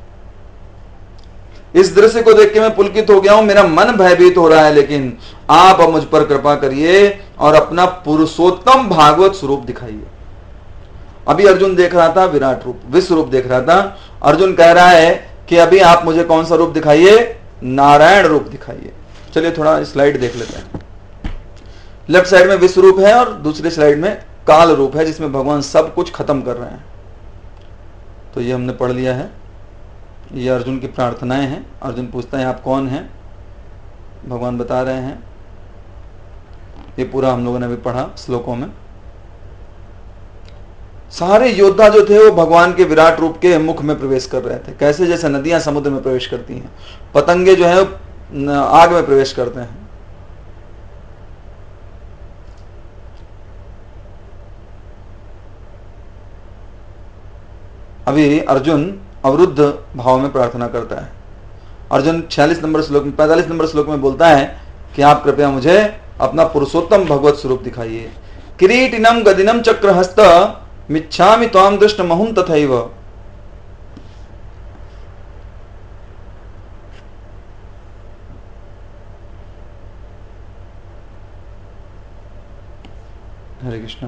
इस दृश्य को देख के मैं पुलकित हो गया हूं, मेरा मन भयभीत हो रहा है, लेकिन आप अब मुझ पर कृपा करिए और अपना पुरुषोत्तम भागवत स्वरूप दिखाइए। अभी अर्जुन देख रहा था विराट रूप, विश्व रूप देख रहा था। अर्जुन कह रहा है कि अभी आप मुझे कौन सा रूप दिखाइए? नारायण रूप दिखाइए। चलिए थोड़ा स्लाइड देख लेते हैं। लेफ्ट साइड में विश्व रूप है और दूसरी साइड में काल रूप है, जिसमें भगवान सब कुछ खत्म कर रहे हैं। तो ये हमने पढ़ लिया है, ये अर्जुन की प्रार्थनाएं हैं। अर्जुन पूछता है आप कौन हैं? भगवान बता रहे हैं। ये पूरा हम लोगों ने अभी पढ़ा श्लोकों में। सारे योद्धा जो थे वो भगवान के विराट रूप के मुख में प्रवेश कर रहे थे। कैसे? जैसे नदियां समुद्र में प्रवेश करती हैं, पतंगे जो है आग में प्रवेश करते हैं। अभी अर्जुन अवरुद्ध भाव में प्रार्थना करता है। अर्जुन छियालीस नंबर श्लोक में पैंतालीस नंबर श्लोक में बोलता है कि आप कृपया मुझे अपना पुरुषोत्तम भगवत स्वरूप दिखाइए। किरीटिनम गदिनम चक्रहस्त मिच्छामि त्वाम दृष्ट महुम तथैव। हरे कृष्णा।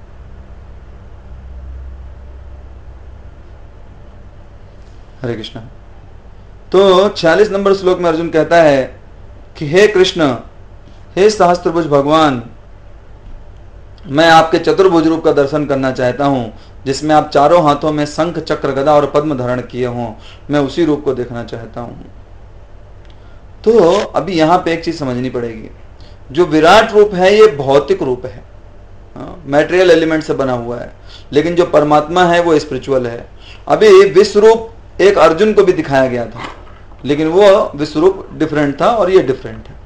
हरे कृष्णा। तो छियालीस नंबर श्लोक में अर्जुन कहता है कि हे कृष्ण, हे सहस्त्रभुज भगवान, मैं आपके चतुर्भुज रूप का दर्शन करना चाहता हूं, जिसमें आप चारों हाथों में शंख चक्र गदा और पद्म धारण किए हों। मैं उसी रूप को देखना चाहता हूं। तो अभी यहां पे एक चीज समझनी पड़ेगी। जो विराट रूप है ये भौतिक रूप है, मैटेरियल एलिमेंट से बना हुआ है, लेकिन जो परमात्मा है वो स्पिरिचुअल है। अभी विश्वरूप एक अर्जुन को भी दिखाया गया था, लेकिन वो विश्वरूप डिफरेंट था और ये डिफरेंट है।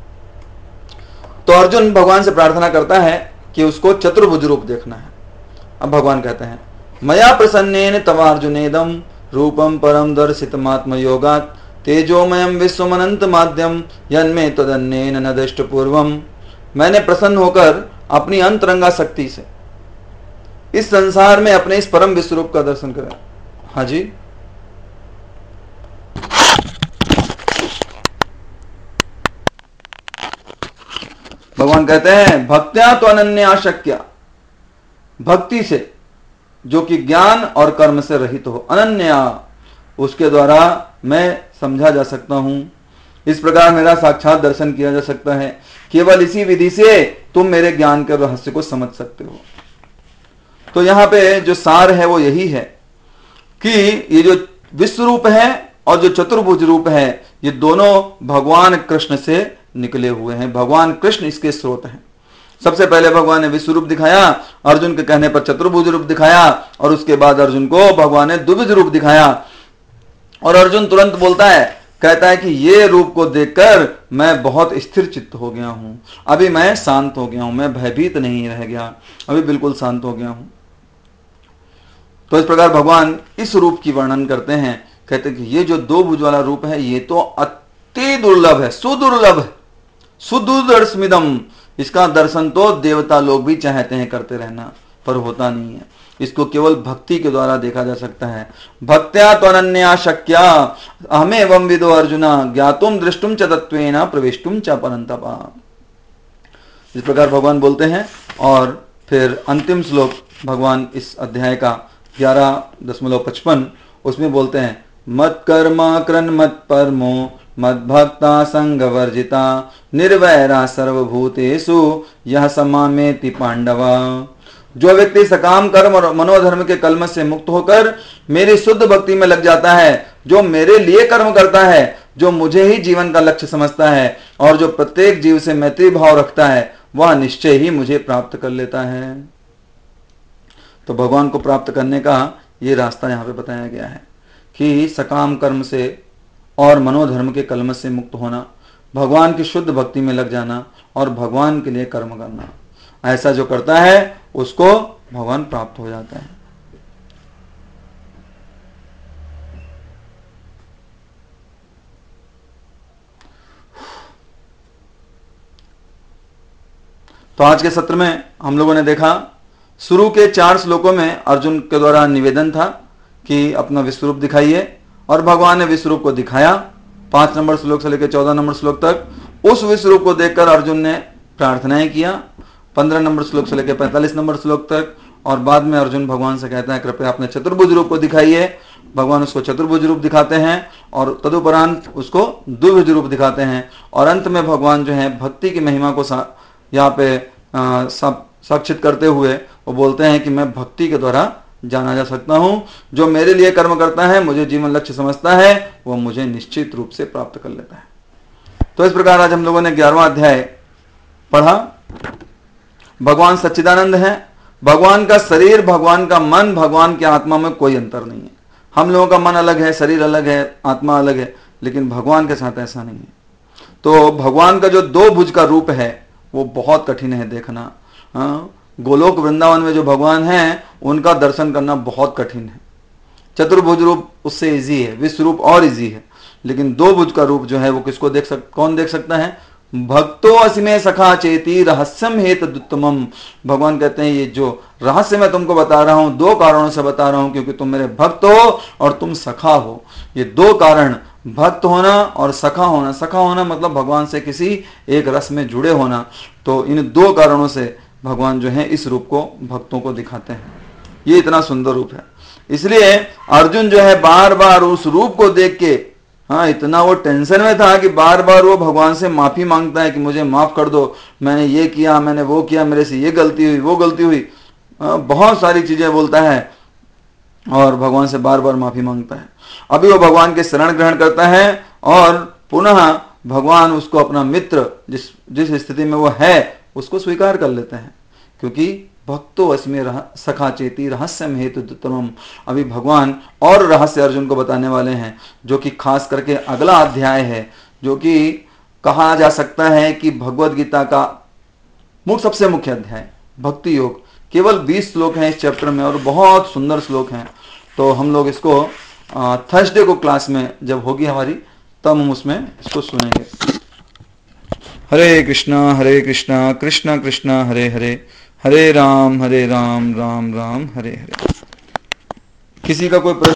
तो अर्जुन भगवान से प्रार्थना करता है कि उसको चतुर्भुज रूप देखना है। अब भगवान कहते हैं मया प्रसन्नेन तवार्जुनेदम रूपम परम दर्शितमात्म योगात् तेजोमयम विश्वमनंत माध्यम यन्मे तदन्नेन न दृष्ट पूर्वम। मैंने प्रसन्न होकर अपनी अंतरंगा शक्ति से इस संसार में अपने इस परम विश्वरूप का दर्शन करें। हाँ जी, भगवान कहते हैं भक्त्या तो अनन्या शक्या, भक्ति से जो कि ज्ञान और कर्म से रहित हो, अनन्या, उसके द्वारा मैं समझा जा सकता हूं। इस प्रकार मेरा साक्षात दर्शन किया जा सकता है। केवल इसी विधि से तुम मेरे ज्ञान के रहस्य को समझ सकते हो। तो यहां पे जो सार है वो यही है कि ये जो विश्व रूप है और जो चतुर्भुज रूप है, ये दोनों भगवान कृष्ण से निकले हुए हैं। भगवान कृष्ण इसके स्रोत हैं। सबसे पहले भगवान ने विश्व रूप दिखाया, अर्जुन के कहने पर चतुर्भुज रूप दिखाया, और उसके बाद अर्जुन को भगवान ने द्विभुज रूप दिखाया। और अर्जुन तुरंत बोलता है, कहता है कि ये रूप को देखकर मैं बहुत स्थिर चित्त हो गया हूं। अभी मैं शांत हो गया हूं, मैं भयभीत नहीं रह गया, अभी बिल्कुल शांत हो गया हूं। तो इस प्रकार भगवान इस रूप की वर्णन करते हैं। कहते हैं कि ये जो दो भुज वाला रूप है ये तो अति दुर्लभ है, सुदुर्लभ है, सुदुर्दर्शमिदम। इसका दर्शन तो देवता लोग भी चाहते हैं करते रहना, पर होता नहीं है। इसको केवल भक्ति के द्वारा देखा जा सकता है। भक्त्या तो अनन्या शक्या अहमेवं विदो अर्जुना ज्ञातुम दृष्टुम च तत्वेन प्रविष्टुम च परन्तपा। इस प्रकार भगवान बोलते हैं। और फिर अंतिम श्लोक भगवान इस अध्याय का ग्यारह दशमलव पचपन, उसमें बोलते हैं मत कर्मा कृन मत परमो मद भक्ता संग वर्जिता निर्वैरा सर्वभूतेषु यह समामेति पांडवा। जो व्यक्ति सकाम कर्म और मनोधर्म के कलमश से मुक्त होकर मेरी शुद्ध भक्ति में लग जाता है, जो मेरे लिए कर्म करता है, जो मुझे ही जीवन का लक्ष्य समझता है और जो प्रत्येक जीव से मैत्री भाव रखता है, वह निश्चय ही मुझे प्राप्त कर लेता है। तो भगवान को प्राप्त करने का ये रास्ता यहाँ पे बताया गया है कि सकाम कर्म से और मनोधर्म के कलमश से मुक्त होना, भगवान की शुद्ध भक्ति में लग जाना और भगवान के लिए कर्म करना। ऐसा जो करता है उसको भगवान प्राप्त हो जाता है। तो आज के सत्र में हम लोगों ने देखा, शुरू के चार श्लोकों में अर्जुन के द्वारा निवेदन था कि अपना विश्वरूप दिखाइए, और भगवान ने विश्वरूप को दिखाया। पांच नंबर श्लोक से लेकर चौदह नंबर श्लोक तक उस विश्वरूप को देखकर अर्जुन ने प्रार्थनाएं किया, पंद्रह नंबर श्लोक से लेकर पैंतालीस नंबर श्लोक तक। और बाद में अर्जुन भगवान से कहता है कृपया अपने चतुर्भुज रूप को दिखाइए। भगवान उसको चतुर्भुज रूप दिखाते हैं और तदुपरांत उसको द्विभुज रूप दिखाते हैं, और अंत में भगवान जो है भक्ति की महिमा को यहाँ पे साक्षित करते हुए वो बोलते हैं कि मैं भक्ति के द्वारा जाना जा सकता हूं। जो मेरे लिए कर्म करता है, मुझे जीवन लक्ष्य समझता है, वो मुझे निश्चित रूप से प्राप्त कर लेता है। तो इस प्रकार आज हम लोगों ने ग्यारहवां अध्याय पढ़ा। भगवान सच्चिदानंद है, भगवान का शरीर, भगवान का मन, भगवान की आत्मा में कोई अंतर नहीं है। हम लोगों का मन अलग है, शरीर अलग है, आत्मा अलग है, लेकिन भगवान के साथ ऐसा नहीं है। तो भगवान का जो दो भुज का रूप है वो बहुत कठिन है देखना। हाँ, गोलोक वृंदावन में जो भगवान हैं उनका दर्शन करना बहुत कठिन है। चतुर्भुज रूप उससे इजी है, विश्व रूप और इजी है, लेकिन दो भुज का रूप जो है वो किसको देख सक कौन देख सकता है? भक्तो अस्मे सखा चेती रहस्यम हेत दुत्तमम। भगवान कहते हैं ये जो रहस्य मैं तुमको बता रहा हूं, दो कारणों से बता रहा हूं, क्योंकि तुम मेरे भक्त हो और तुम सखा हो। ये दो कारण, भक्त होना और सखा होना। सखा होना मतलब भगवान से किसी एक रस में जुड़े होना। तो इन दो कारणों से भगवान जो है इस रूप को भक्तों को दिखाते हैं। ये इतना सुंदर रूप है, इसलिए अर्जुन जो है बार बार उस रूप को देख के, हाँ, इतना वो टेंशन में था कि बार बार वो भगवान से माफी मांगता है कि मुझे माफ कर दो, मैंने ये किया, मैंने वो किया, मेरे से ये गलती हुई, वो गलती हुई, बहुत सारी चीजें बोलता है और भगवान से बार बार माफी मांगता है। अभी वो भगवान के शरण ग्रहण करता है और पुनः भगवान उसको अपना मित्र, जिस जिस स्थिति में वो है उसको स्वीकार कर लेते हैं, क्योंकि भक्तो अस्मे सखा चेती रहस्यम हेतु दुत्तमम। अभी भगवान और रहस्य अर्जुन को बताने वाले हैं, जो कि खास करके अगला अध्याय है, जो कि कहा जा सकता है कि भगवद गीता का मुख्य सबसे मुख्य अध्याय, भक्ति योग। केवल बीस श्लोक हैं इस चैप्टर में और बहुत सुंदर श्लोक हैं। तो हम लोग इसको थर्सडे को क्लास में जब होगी हमारी, तब हम उसमें इसको सुनेंगे। हरे कृष्णा हरे कृष्णा कृष्णा कृष्णा हरे हरे, हरे राम हरे राम राम राम हरे हरे। किसी का कोई